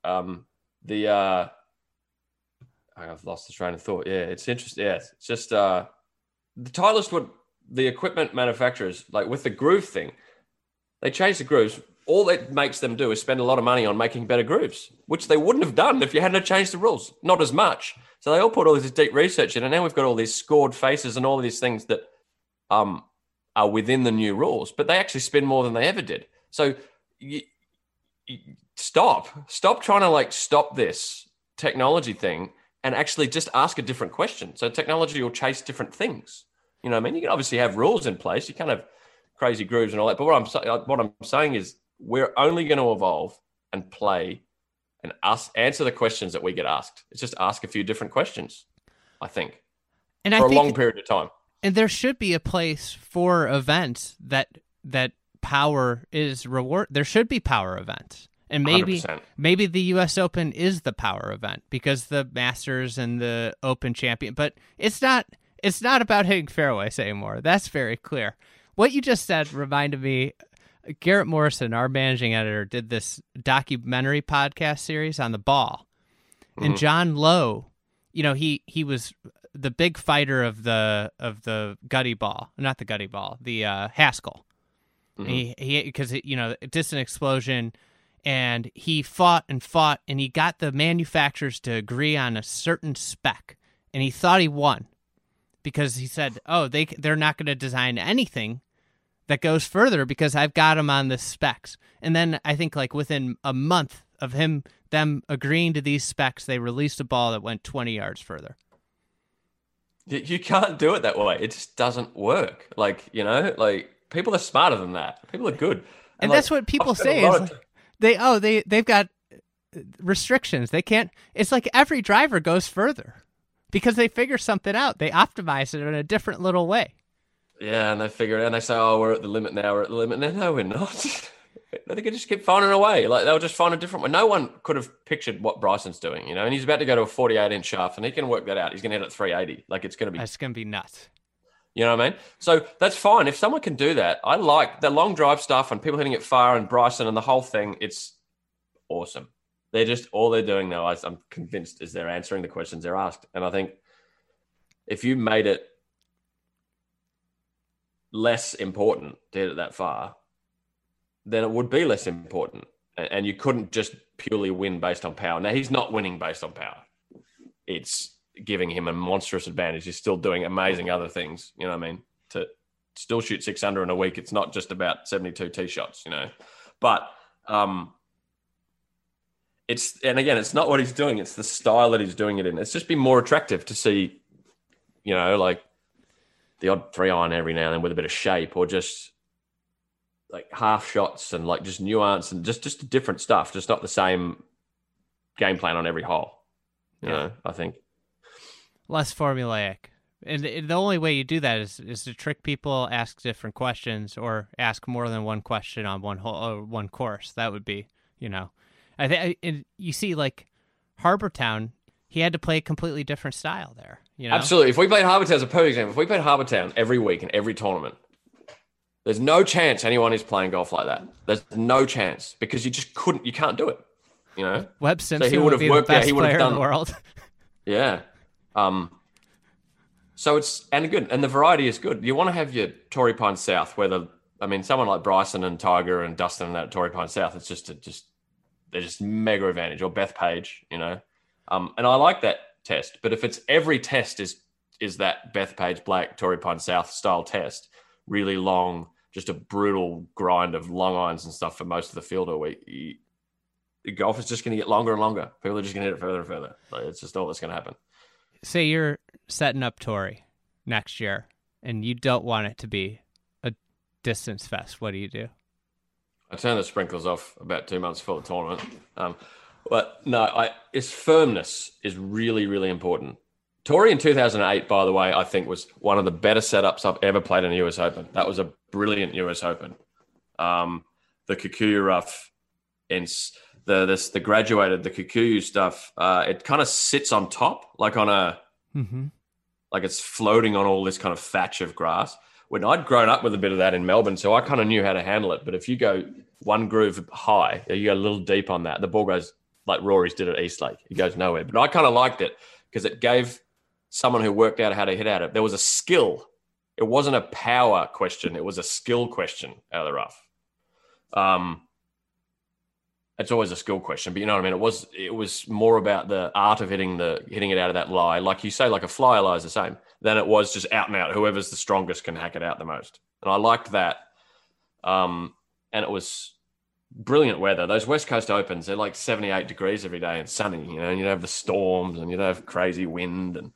I've lost the train of thought. Yeah, it's interesting. Yeah, it's just the Titleist the equipment manufacturers, like with the groove thing, they changed the grooves. All it makes them do is spend a lot of money on making better grooves, which they wouldn't have done if you hadn't changed the rules. Not as much. So they all put all this deep research in, and now we've got all these scored faces and all of these things that are within the new rules, but they actually spin more than they ever did. So you stop trying to stop this technology thing and actually just ask a different question. So technology will chase different things. You know what I mean? You can obviously have rules in place. You can't have crazy grooves and all that. But what I'm saying is we're only going to evolve and play and answer the questions that we get asked. It's just ask a few different questions, I think, and for a long period of time. And there should be a place for events that power is reward. There should be power events. And maybe 100%. Maybe the U.S. Open is the power event because the Masters and the Open champion. But it's not about hitting fairways anymore. That's very clear. What you just said reminded me, Garrett Morrison, our managing editor, did this documentary podcast series on the ball. Mm-hmm. And John Lowe, you know, he was the big fighter of the gutty ball, not the gutty ball, the Haskell. Mm-hmm. He because you know, distant explosion. And he fought, and he got the manufacturers to agree on a certain spec. And he thought he won because he said, they're not going to design anything that goes further because I've got them on the specs. And then I think within a month of them agreeing to these specs, they released a ball that went 20 yards further. You can't do it that way. It just doesn't work. People are smarter than that. People are good. And that's what people say is they've got restrictions. They can't. It's like every driver goes further because they figure something out. They optimize it in a different little way. Yeah, and they figure it out and they say, we're at the limit now. We're at the limit now. No, we're not. They can just keep finding a way. They'll just find a different way. No one could have pictured what Bryson's doing, you know, and he's about to go to a 48-inch shaft and he can work that out. He's going to hit at 380. It's going to be nuts. You know what I mean? So that's fine. If someone can do that, I like the long drive stuff and people hitting it far and Bryson and the whole thing. It's awesome. All they're doing now, I'm convinced, is they're answering the questions they're asked. And I think if you made it less important to hit it that far, then it would be less important. And you couldn't just purely win based on power. Now, he's not winning based on power. It's giving him a monstrous advantage. He's still doing amazing other things, you know what I mean? To still shoot 6 under in a week, it's not just about 72 tee shots, you know. But it's not what he's doing, it's the style that he's doing it in. It's just been more attractive to see, you know, the odd 3-iron every now and then with a bit of shape, or just half shots and just nuance and just different stuff, just not the same game plan on every hole. You know, I think. Less formulaic. And the only way you do that is to trick people, ask different questions, or ask more than one question on one course. That would be, you know. I think you see like Harbour Town, he had to play a completely different style there. You know? Absolutely. If we played Harbour Town, as a perfect example, if we played Harbour Town every week in every tournament, there's no chance anyone is playing golf like that. There's no chance because you just couldn't. You can't do it. You know. Webb Simpson so he would have be worked the best out. He would have player done in the world. Yeah. So it's good, and the variety is good. You want to have your Torrey Pines South, where someone like Bryson and Tiger and Dustin and that Torrey Pines South, it's they're just mega advantage. Or Bethpage, you know, and I like that test. But if it's every test is that Bethpage Black Torrey Pines South style test, really long, just a brutal grind of long irons and stuff for most of the field all week. The golf is just going to get longer and longer. People are just going to hit it further and further. Like, it's just all that's going to happen. Say you're setting up Torrey next year, and you don't want it to be a distance fest. What do you do? I turn the sprinklers off about 2 months before the tournament. But no, its firmness is really, really important. Torrey in 2008, by the way, I think was one of the better setups I've ever played in the US Open. That was a brilliant US Open. The Kikuyu rough and the graduated, the Kikuyu stuff, it kind of sits on top, like on a, like it's floating on all this kind of thatch of grass. When I'd grown up with a bit of that in Melbourne, so I kind of knew how to handle it. But if you go one groove high, you go a little deep on that, the ball goes like Rory's did at Eastlake. It goes nowhere. But I kind of liked it because it gave someone who worked out how to hit at it. There was a skill. It wasn't a power question. It was a skill question out of the rough. It's always a skill question, but you know what I mean? It was more about the art of hitting it out of that lie. Like you say, like a fly lie is the same. Than it was just out and out. Whoever's the strongest can hack it out the most. And I liked that. And it was brilliant weather. Those West Coast Opens, they're like 78 degrees every day and sunny, you know, and you'd have the storms and you'd have crazy wind. And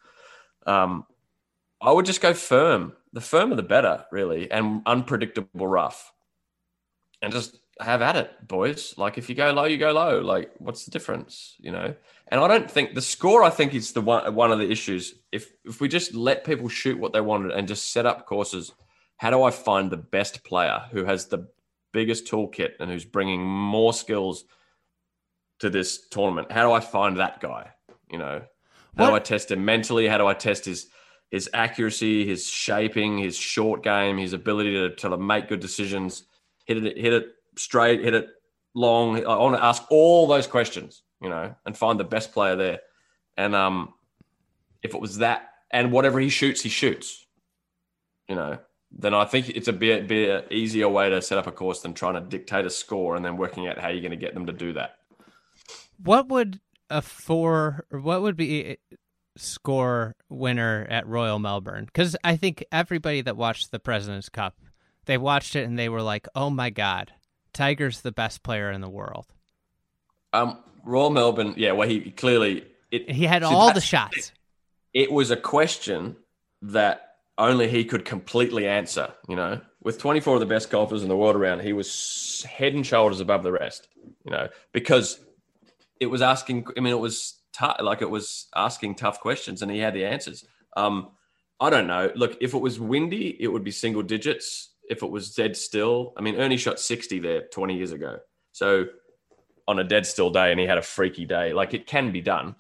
I would just go firm. The firmer the better, really, and unpredictable rough. And just have at it, boys. Like if you go low, you go low. Like what's the difference, you know? And I don't think the score, I think, is one of the issues. If we just let people shoot what they wanted and just set up courses, how do I find the best player who has the biggest toolkit and who's bringing more skills to this tournament? How do I find that guy? You know, how do I test him mentally? How do I test his accuracy, his shaping, his short game, his ability to make good decisions, hit it straight, hit it long? I want to ask all those questions, you know, and find the best player there. And if it was that, and whatever he shoots, you know, then I think it's be an easier way to set up a course than trying to dictate a score and then working out how you're going to get them to do that. What would be a score winner at Royal Melbourne? Because I think everybody that watched the President's Cup, they watched it and they were like, oh my God, Tiger's the best player in the world. Royal Melbourne, yeah, well, he clearly... he had all the shots. It was a question that only he could completely answer, you know. With 24 of the best golfers in the world around, he was head and shoulders above the rest, you know, because it was asking... I mean, it was asking tough questions and he had the answers. I don't know. Look, if it was windy, it would be single digits. If it was dead still, I mean, Ernie shot 60 there 20 years ago. So on a dead still day, and he had a freaky day, like it can be done.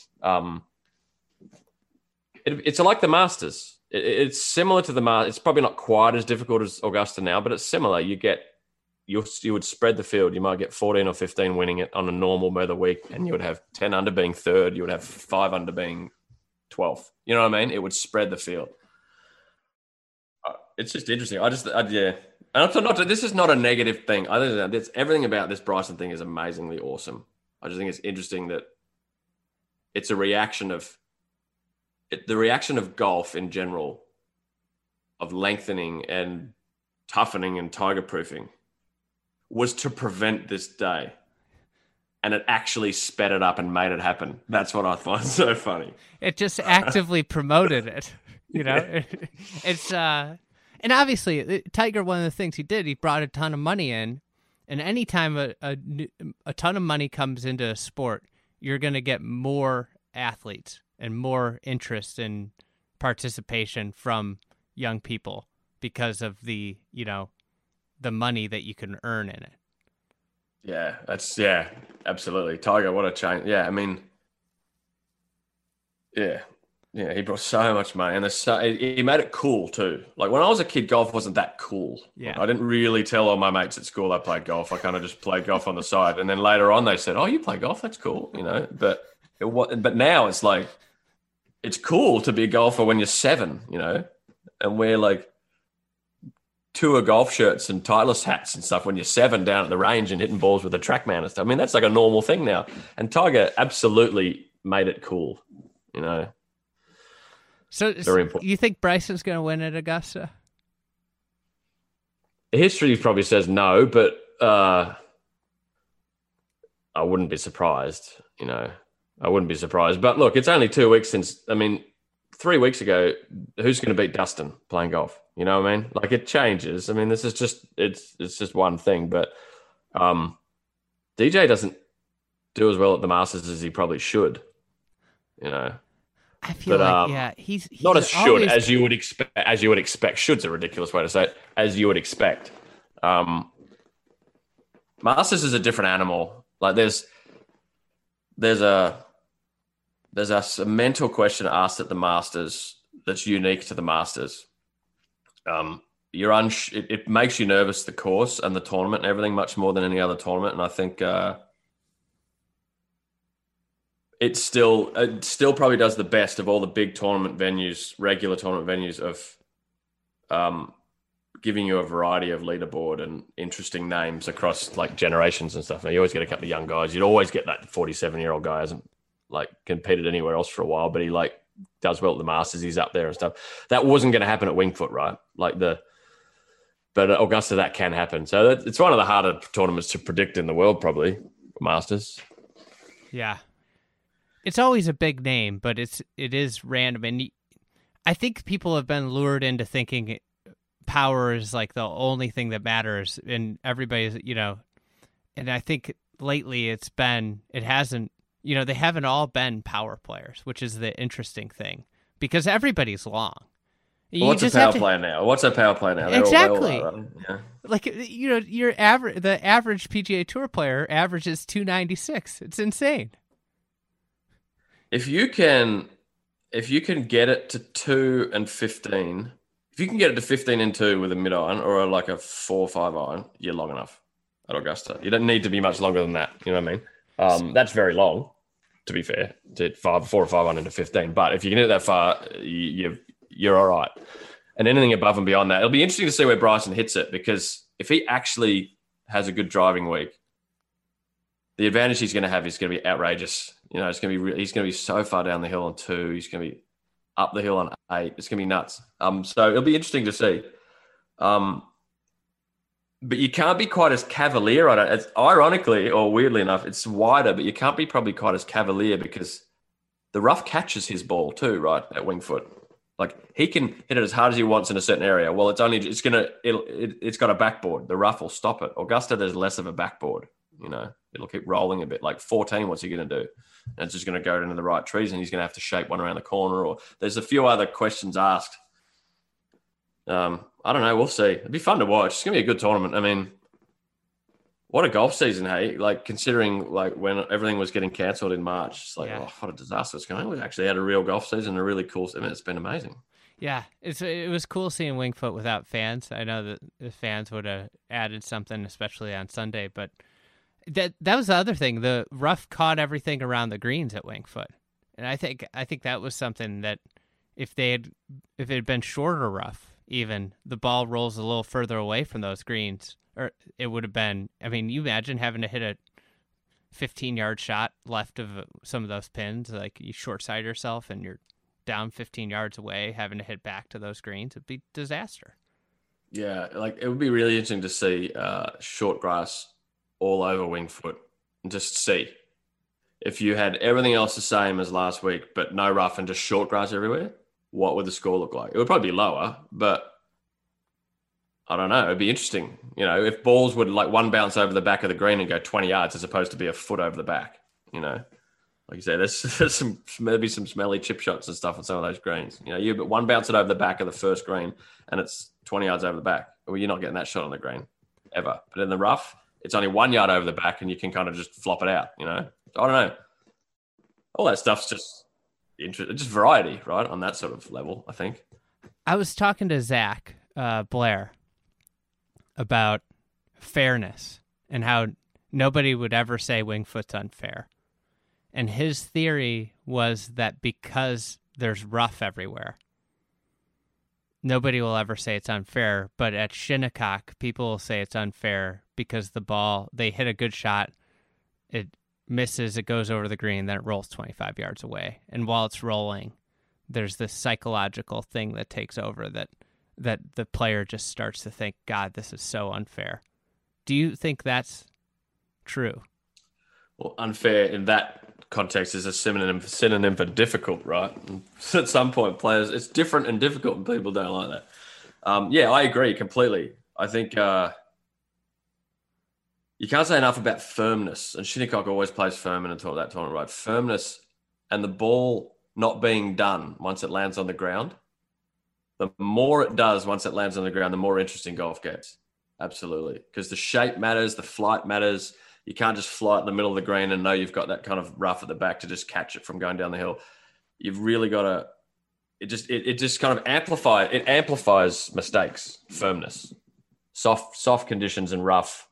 It's like the Masters. It's similar to the Masters. It's probably not quite as difficult as Augusta now, but it's similar. You would spread the field. You might get 14 or 15 winning it on a normal weather week, and you would have 10 under being third. You would have 5 under being 12th. You know what I mean? It would spread the field. It's just interesting. Yeah. And this is not a negative thing. Everything about this Bryson thing is amazingly awesome. I just think it's interesting that it's a reaction of the reaction of golf in general, of lengthening and toughening and tiger proofing, was to prevent this day. And it actually sped it up and made it happen. That's what I find so funny. It just actively promoted it. You know, it's and obviously Tiger, one of the things he did, he brought a ton of money in, and anytime a ton of money comes into a sport, you're going to get more athletes and more interest and participation from young people because of the money that you can earn in it. Yeah, absolutely. Tiger, what a change. Yeah, I mean, yeah. Yeah, he brought so much money, and he made it cool too. Like when I was a kid, golf wasn't that cool. Yeah. I didn't really tell all my mates at school I played golf. I kind of just played golf on the side, and then later on they said, "Oh, you play golf? That's cool," you know. But now it's like it's cool to be a golfer when you're 7, you know, and wear like tour golf shirts and Titleist hats and stuff when you're 7 down at the range and hitting balls with a TrackMan and stuff. I mean, that's like a normal thing now, and Tiger absolutely made it cool, you know. So Very important. you think Bryson's going to win at Augusta? History probably says no, but I wouldn't be surprised, you know. I wouldn't be surprised. But look, it's only 2 weeks since, I mean, 3 weeks ago, who's going to beat Dustin playing golf? You know what I mean? Like it changes. I mean, this is just, it's just one thing. But DJ doesn't do as well at the Masters as he probably should, you know. I feel he's not as should always... as you would expect. As you would expect, should's a ridiculous way to say it. As you would expect, Masters is a different animal. Like there's a mental question asked at the Masters that's unique to the Masters. It makes you nervous, the course and the tournament and everything, much more than any other tournament. And I think it still probably does the best of all the big tournament venues, regular tournament venues, of giving you a variety of leaderboard and interesting names across like generations and stuff. Now you always get a couple of young guys. You'd always get that 47-year-old guy hasn't like competed anywhere else for a while, but he like does well at the Masters. He's up there and stuff. That wasn't going to happen at Wingfoot, right? But at Augusta that can happen. So it's one of the harder tournaments to predict in the world, probably, Masters. Yeah. It's always a big name, but it is random. And I think people have been lured into thinking power is like the only thing that matters. And everybody's, you know, and I think lately they haven't all been power players, which is the interesting thing because everybody's long. What's a power player now? What's a power player now? Exactly. Yeah. Like, you know, the average PGA Tour player averages 296. It's insane. If you can get it to 2 and 15, if you can get it to 15 and 2 with a mid iron or like a 4 or 5 iron, you're long enough at Augusta. You don't need to be much longer than that. You know what I mean? That's very long, to be fair, to hit 4 or 5 iron into 15. But if you can hit it that far, you're all right. And anything above and beyond that, it'll be interesting to see where Bryson hits it, because if he actually has a good driving week, the advantage he's going to have is going to be outrageous. You know, he's going to be so far down the hill on 2. He's going to be up the hill on 8. It's going to be nuts. So it'll be interesting to see. But you can't be quite as cavalier on it. It's, ironically or weirdly enough, it's wider, but you can't be probably quite as cavalier because the rough catches his ball too, right, at Wingfoot. Like he can hit it as hard as he wants in a certain area. Well, it's got a backboard. The rough will stop it. Augusta, there's less of a backboard. You know, it'll keep rolling a bit. Like 14, what's he going to do? And it's just going to go into the right trees, and he's going to have to shape one around the corner. Or there's a few other questions asked. I don't know. We'll see. It'd be fun to watch. It's going to be a good tournament. I mean, what a golf season, hey? Like considering like when everything was getting cancelled in March, it's like, oh, what a disaster it's going. We actually had a real golf season, a really cool. I mean, it's been amazing. Yeah, it was cool seeing Wingfoot without fans. I know that the fans would have added something, especially on Sunday, but that was the other thing. The rough caught everything around the greens at Wingfoot, and I think that was something that if it had been shorter rough, even the ball rolls a little further away from those greens, or it would have been. I mean, you imagine having to hit a 15-yard shot left of some of those pins, like you short side yourself and you're down 15 yards away, having to hit back to those greens. It'd be disaster. Yeah, like it would be really interesting to see short grass all over Wingfoot and just see if you had everything else the same as last week, but no rough and just short grass everywhere, what would the score look like? It would probably be lower, but I don't know. It'd be interesting. You know, if balls would like one bounce over the back of the green and go 20 yards as opposed to be a foot over the back, you know, like you said, there's maybe some smelly chip shots and stuff on some of those greens. You know, but one bounce it over the back of the first green and it's 20 yards over the back. Well, you're not getting that shot on the green ever. But in the rough, it's only 1 yard over the back and you can kind of just flop it out, you know? I don't know. All that stuff's just just variety, right? On that sort of level, I think. I was talking to Zach Blair about fairness and how nobody would ever say Winged Foot's unfair. And his theory was that because there's rough everywhere, nobody will ever say it's unfair. But at Shinnecock, people will say it's unfair because the ball, they hit a good shot, it misses, it goes over the green, then it rolls 25 yards away. And while it's rolling, there's this psychological thing that takes over that the player just starts to think, God, this is so unfair. Do you think that's true? Well, unfair in that context is a synonym for difficult, right? And at some point, players, it's different and difficult, and people don't like that. Yeah, I agree completely. I think you can't say enough about firmness, and Shinnecock always plays firm in that tournament, right? Firmness and the ball not being done once it lands on the ground. The more it does once it lands on the ground, the more interesting golf gets. Absolutely. Because the shape matters, the flight matters. You can't just fly it in the middle of the green and know you've got that kind of rough at the back to just catch it from going down the hill. You've really got to, it just kind of amplifies mistakes, firmness. Soft conditions and rough,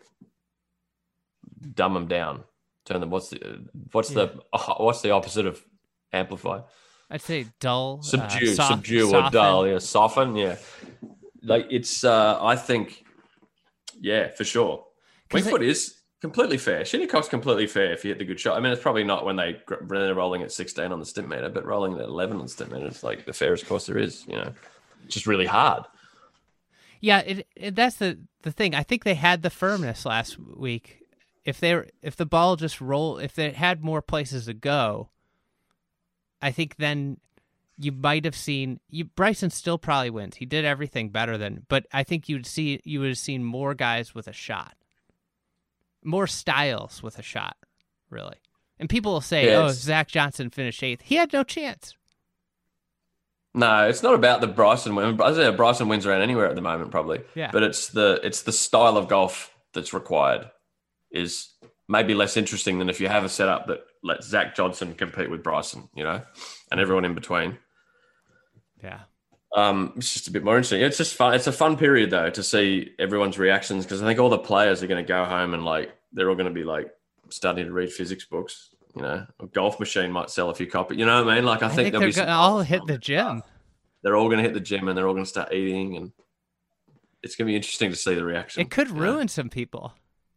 dumb them down. Turn them, what's the opposite of amplify? I'd say dull, subdue soften. Or dull, yeah, soften, yeah. Like it's, I think, yeah, for sure. Winged Foot is completely fair. Shinnecock's completely fair if you hit the good shot. I mean, it's probably not when they're rolling at 16 on the Stimpmeter, but rolling at 11 on the Stimpmeter, it's like the fairest course there is. You know, it's just really hard. Yeah, that's the thing. I think they had the firmness last week. If the ball just rolled, if they had more places to go, I think then you might have seen Bryson still probably wins. He did everything better but I think you would have seen more guys with a shot, more styles with a shot, really. And people will say, "Oh, Zach Johnson finished 8th. He had no chance." No, it's not about the Bryson win. I say Bryson wins around anywhere at the moment, probably. Yeah. But it's the style of golf that's required is maybe less interesting than if you have a setup that lets Zach Johnson compete with Bryson, you know, and everyone in between. Yeah. It's just a bit more interesting. It's just fun. It's a fun period though to see everyone's reactions because I think all the players are going to go home and they're all going to be starting to read physics books. You know, a golf machine might sell a few copies. You know what I mean? I think they'll be all hit the gym. They're all going to hit the gym and they're all going to start eating, and it's going to be interesting to see the reaction. It could ruin some people.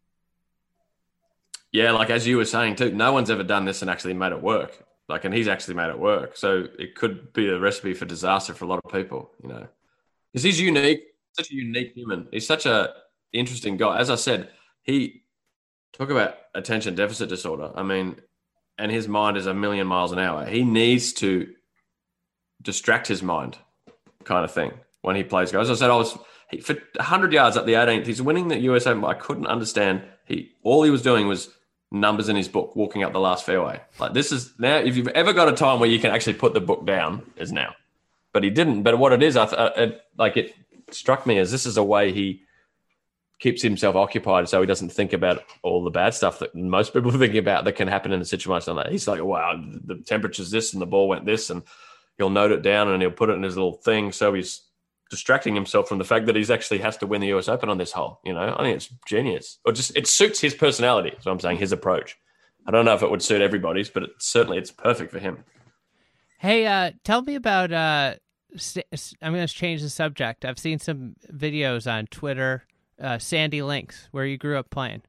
Yeah, as you were saying too, no one's ever done this and actually made it work. And he's actually made it work. So it could be a recipe for disaster for a lot of people, you know. Because he's unique, such a unique human. He's such a interesting guy. As I said, talk about attention deficit disorder. I mean, and his mind is a million miles an hour. He needs to distract his mind kind of thing when he plays golf. As I said, for 100 yards up the 18th, he's winning the US Open. I couldn't understand. All he was doing was numbers in his book, walking up the last fairway. This is now, if you've ever got a time where you can actually put the book down, is now. But he didn't. But what it is, it struck me as this is a way he keeps himself occupied so he doesn't think about all the bad stuff that most people are thinking about that can happen in a situation like that. He's like, wow, the temperature's this and the ball went this, and he'll note it down and he'll put it in his little thing. So he's distracting himself from the fact that he's actually has to win the US Open on this hole. You know, I think it's genius. Or just it suits his personality. So I'm saying his approach. I don't know if it would suit everybody's, but it's perfect for him. Hey, tell me about. I'm going to change the subject. I've seen some videos on Twitter. Sandy Links, where you grew up playing.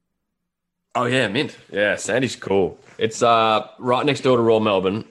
Oh yeah, mint. Yeah, Sandy's cool. It's right next door to Royal Melbourne,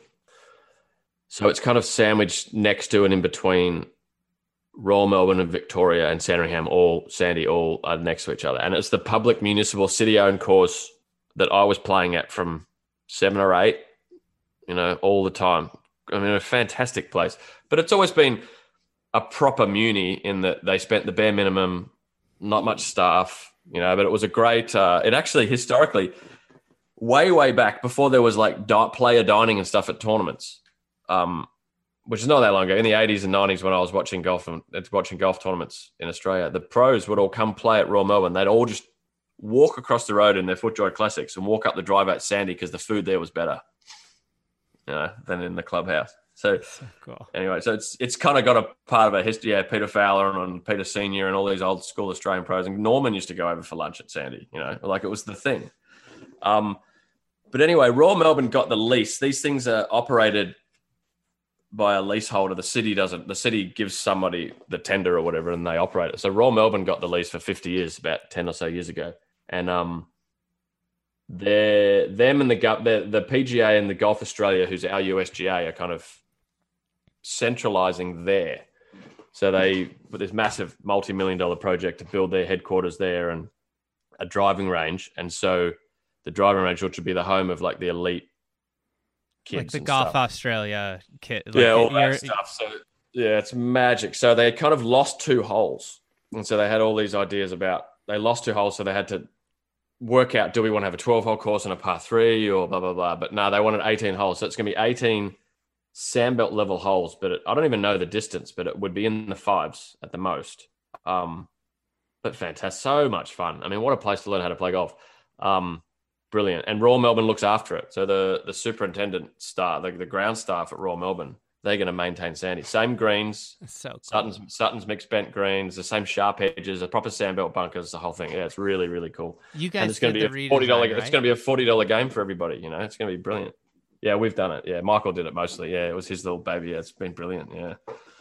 so it's kind of sandwiched next to and in between Royal Melbourne and Victoria and Sandringham, all are next to each other. And it's the public municipal city-owned course that I was playing at from 7 or 8, you know, all the time. I mean, a fantastic place. But it's always been a proper muni in that they spent the bare minimum, not much staff, you know, but it was a great, it actually historically, way back before there was player dining and stuff at tournaments, which is not that long ago, in the 80s and 90s when I was watching golf tournaments in Australia, the pros would all come play at Royal Melbourne. They'd all just walk across the road in their FootJoy Classics and walk up the drive at Sandy because the food there was better, than in the clubhouse. So cool. Anyway, so it's kind of got a part of a history. Yeah, Peter Fowler and Peter Senior and all these old school Australian pros. And Norman used to go over for lunch at Sandy, like it was the thing. But anyway, Royal Melbourne got the lease. These things are operated by a leaseholder. The city doesn't. The city gives somebody the tender or whatever, and they operate it. So Royal Melbourne got the lease for 50 years, about 10 or so years ago. And the PGA and the Golf Australia, who's our USGA, are kind of centralizing there. So with this massive multi-million-dollar project to build their headquarters there and a driving range. And so the driving range ought to be the home of like the elite kids. Like the and Golf stuff. Australia kit. Like all that stuff. So yeah, it's magic. So they kind of lost 2 holes. And so they had all these ideas about, they lost 2 holes. So they had to work out, do we want to have a 12-hole course and a par 3 or blah, blah, blah. But no, they wanted 18 holes. So it's going to be 18 sandbelt level holes, but I don't even know the distance, but it would be in the 5s at the most. But fantastic. So much fun. I mean, what a place to learn how to play golf. Brilliant. And Royal Melbourne looks after it. So the superintendent staff, the ground staff at Royal Melbourne, they're going to maintain Sandy. Same greens. So cool. Sutton's mixed bent greens, the same sharp edges, the proper sandbelt bunkers, the whole thing. Yeah, it's really, really cool. You guys, and it's going to be a $40. Redesign, right? It's going to be a $40 game for everybody. It's going to be brilliant. Yeah, we've done it. Yeah, Michael did it mostly. Yeah, it was his little baby. Yeah, it's been brilliant. Yeah.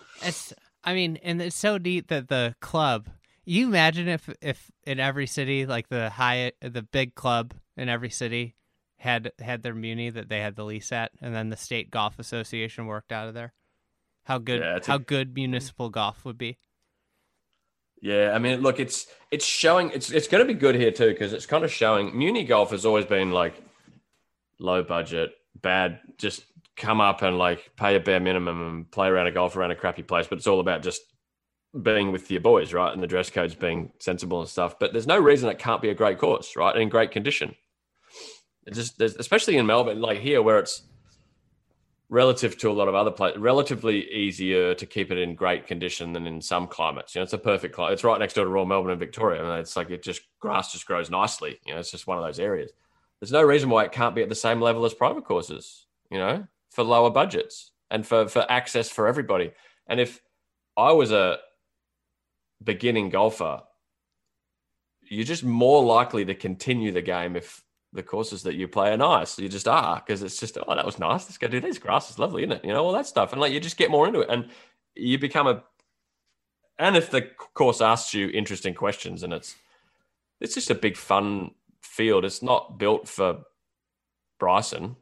And it's so neat that the club. You imagine if in every city, like the big club in every city had their muni that they had the lease at, and then the state golf association worked out of there. How good municipal golf would be. Yeah, I mean, look, it's showing. It's going to be good here too, because it's kind of showing. Muni golf has always been like low budget, bad. Just come up and like pay a bare minimum and play around a golf around a crappy place, but it's all about just being with your boys, right? And the dress codes being sensible and stuff. But there's no reason it can't be a great course, right? And in great condition. Especially in Melbourne, like here, where it's relative to a lot of other places, relatively easier to keep it in great condition than in some climates. It's a perfect climate. It's right next door to Royal Melbourne and Victoria. And it's like grass just grows nicely. It's just one of those areas. There's no reason why it can't be at the same level as private courses, for lower budgets and for access for everybody. And if I was a beginning golfer, you're just more likely to continue the game if the courses that you play are nice. You just are, because it's just, that was nice. Let's go do this. Grass is lovely, isn't it? All that stuff. And like, you just get more into it, and you become and if the course asks you interesting questions, and it's just a big fun field. It's not built for Bryson,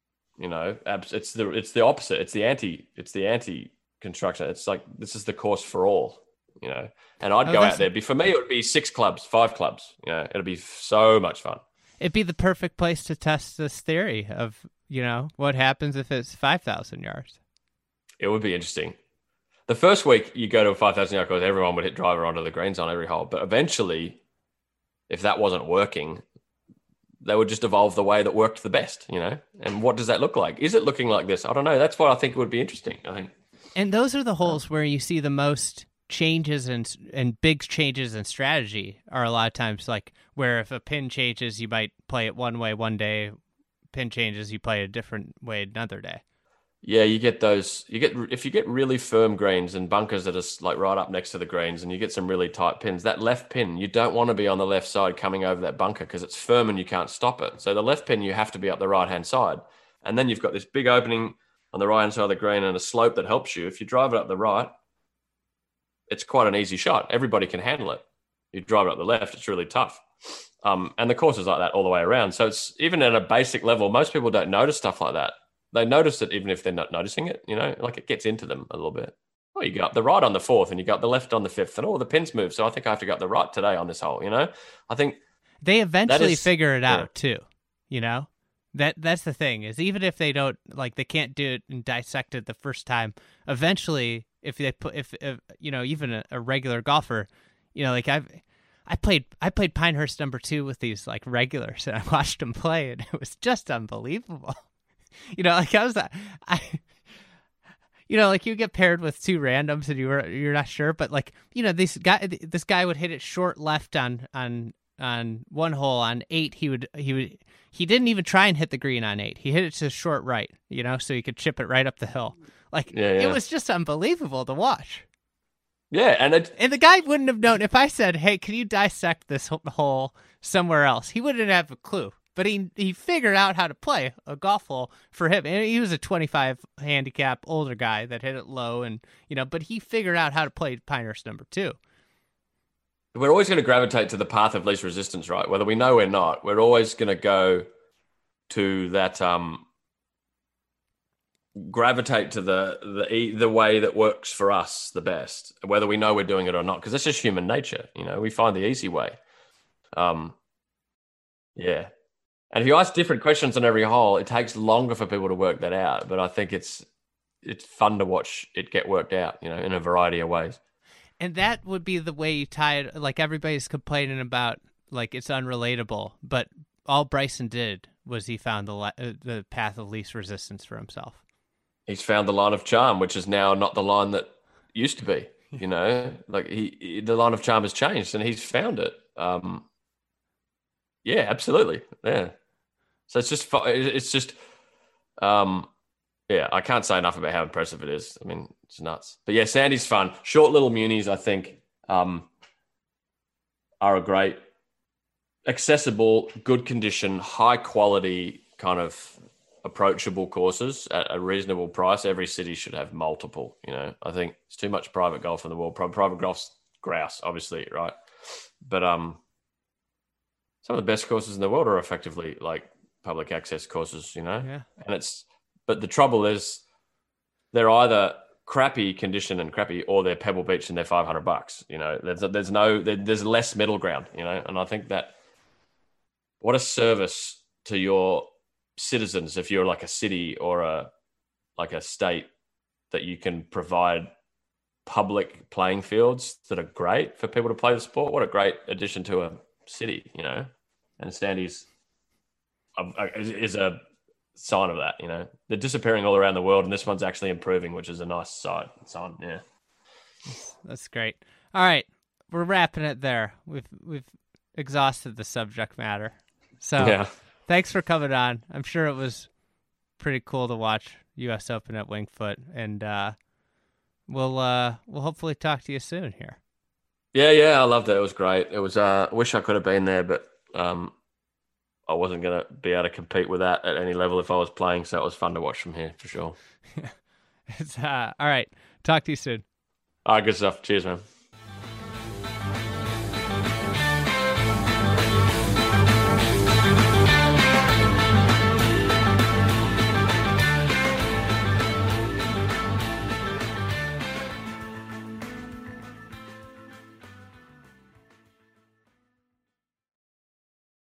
it's the opposite. It's the anti construction. It's like, this is the course for all. And I'd go out there. For me, it would be 6 clubs, 5 clubs. It'd be so much fun. It'd be the perfect place to test this theory of, what happens if it's 5,000 yards. It would be interesting. The first week you go to a 5,000 yard course, everyone would hit driver onto the greens on every hole. But eventually, if that wasn't working, they would just evolve the way that worked the best, And what does that look like? Is it looking like this? I don't know. That's what I think would be interesting, I think. And those are the holes where you see the most changes and big changes in strategy are a lot of times like where if a pin changes, you might play it one way one day, pin changes, you play it a different way another day. Yeah, you get those. If you get really firm greens and bunkers that are like right up next to the greens, and you get some really tight pins, that left pin, you don't want to be on the left side coming over that bunker because it's firm and you can't stop it. So the left pin, you have to be up the right-hand side. And then you've got this big opening on the right-hand side of the green and a slope that helps you. If you drive it up the right, it's quite an easy shot. Everybody can handle it. You drive it up the left, it's really tough. And the course is like that all the way around. So it's even at a basic level, most people don't notice stuff like that. They notice it even if they're not noticing it, like it gets into them a little bit. Oh, you go up the right on the 4th and you go up the left on the 5th and the pins move. So I think I have to go up the right today on this hole, I think they eventually figure it out too, That's the thing is even if they don't they can't do it and dissect it the first time, eventually if they put if even a regular golfer, I played Pinehurst number 2 with these regulars and I watched them play and it was just unbelievable. You get paired with 2 randoms and you're not sure, but this guy would hit it short left on on one hole on 8, he didn't even try and hit the green on 8. He hit it to short right, so he could chip it right up the hill. It was just unbelievable to watch. Yeah, and the guy wouldn't have known if I said, "Hey, can you dissect this hole somewhere else?" He wouldn't have a clue. But he figured out how to play a golf hole for him. And he was a 25 handicap older guy that hit it low, and but he figured out how to play Pinehurst number 2. We're always going to gravitate to the path of least resistance, right? Whether we know or not, we're always going to go to that. Gravitate to the way that works for us the best, whether we know we're doing it or not, because that's just human nature. We find the easy way. Yeah. And if you ask different questions on every hole, it takes longer for people to work that out. But I think it's fun to watch it get worked out, in a variety of ways. And that would be the way you tie it. Like everybody's complaining about, it's unrelatable. But all Bryson did was he found the path of least resistance for himself. He's found the line of charm, which is now not the line that used to be. The line of charm has changed, and he's found it. Yeah, absolutely. Yeah. So it's just, I can't say enough about how impressive it is. I mean, it's nuts. But yeah, Sandy's fun. Short little munis, I think, are a great, accessible, good condition, high quality, kind of approachable courses at a reasonable price. Every city should have multiple. I think it's too much private golf in the world. Private golf's grouse, obviously, right? But some of the best courses in the world are effectively public access courses, Yeah. But the trouble is they're either crappy condition and crappy, or they're Pebble Beach and they're $500. There's less middle ground, and I think that what a service to your citizens if you're like a city or a state that you can provide public playing fields that are great for people to play the sport. What a great addition to a city, and Sandy's is a sign of that. They're disappearing all around the world, and this one's actually improving, which is a nice sign. Yeah, that's great. All right, we're wrapping it there. We've exhausted the subject matter. So yeah, thanks for coming on. I'm sure it was pretty cool to watch U.S. Open at Winged Foot, and we'll hopefully talk to you soon here. Yeah, I loved it. It was great. It was. I wish I could have been there, but I wasn't going to be able to compete with that at any level if I was playing. So it was fun to watch from here for sure. It's all right. Talk to you soon. All right, good stuff. Cheers, man.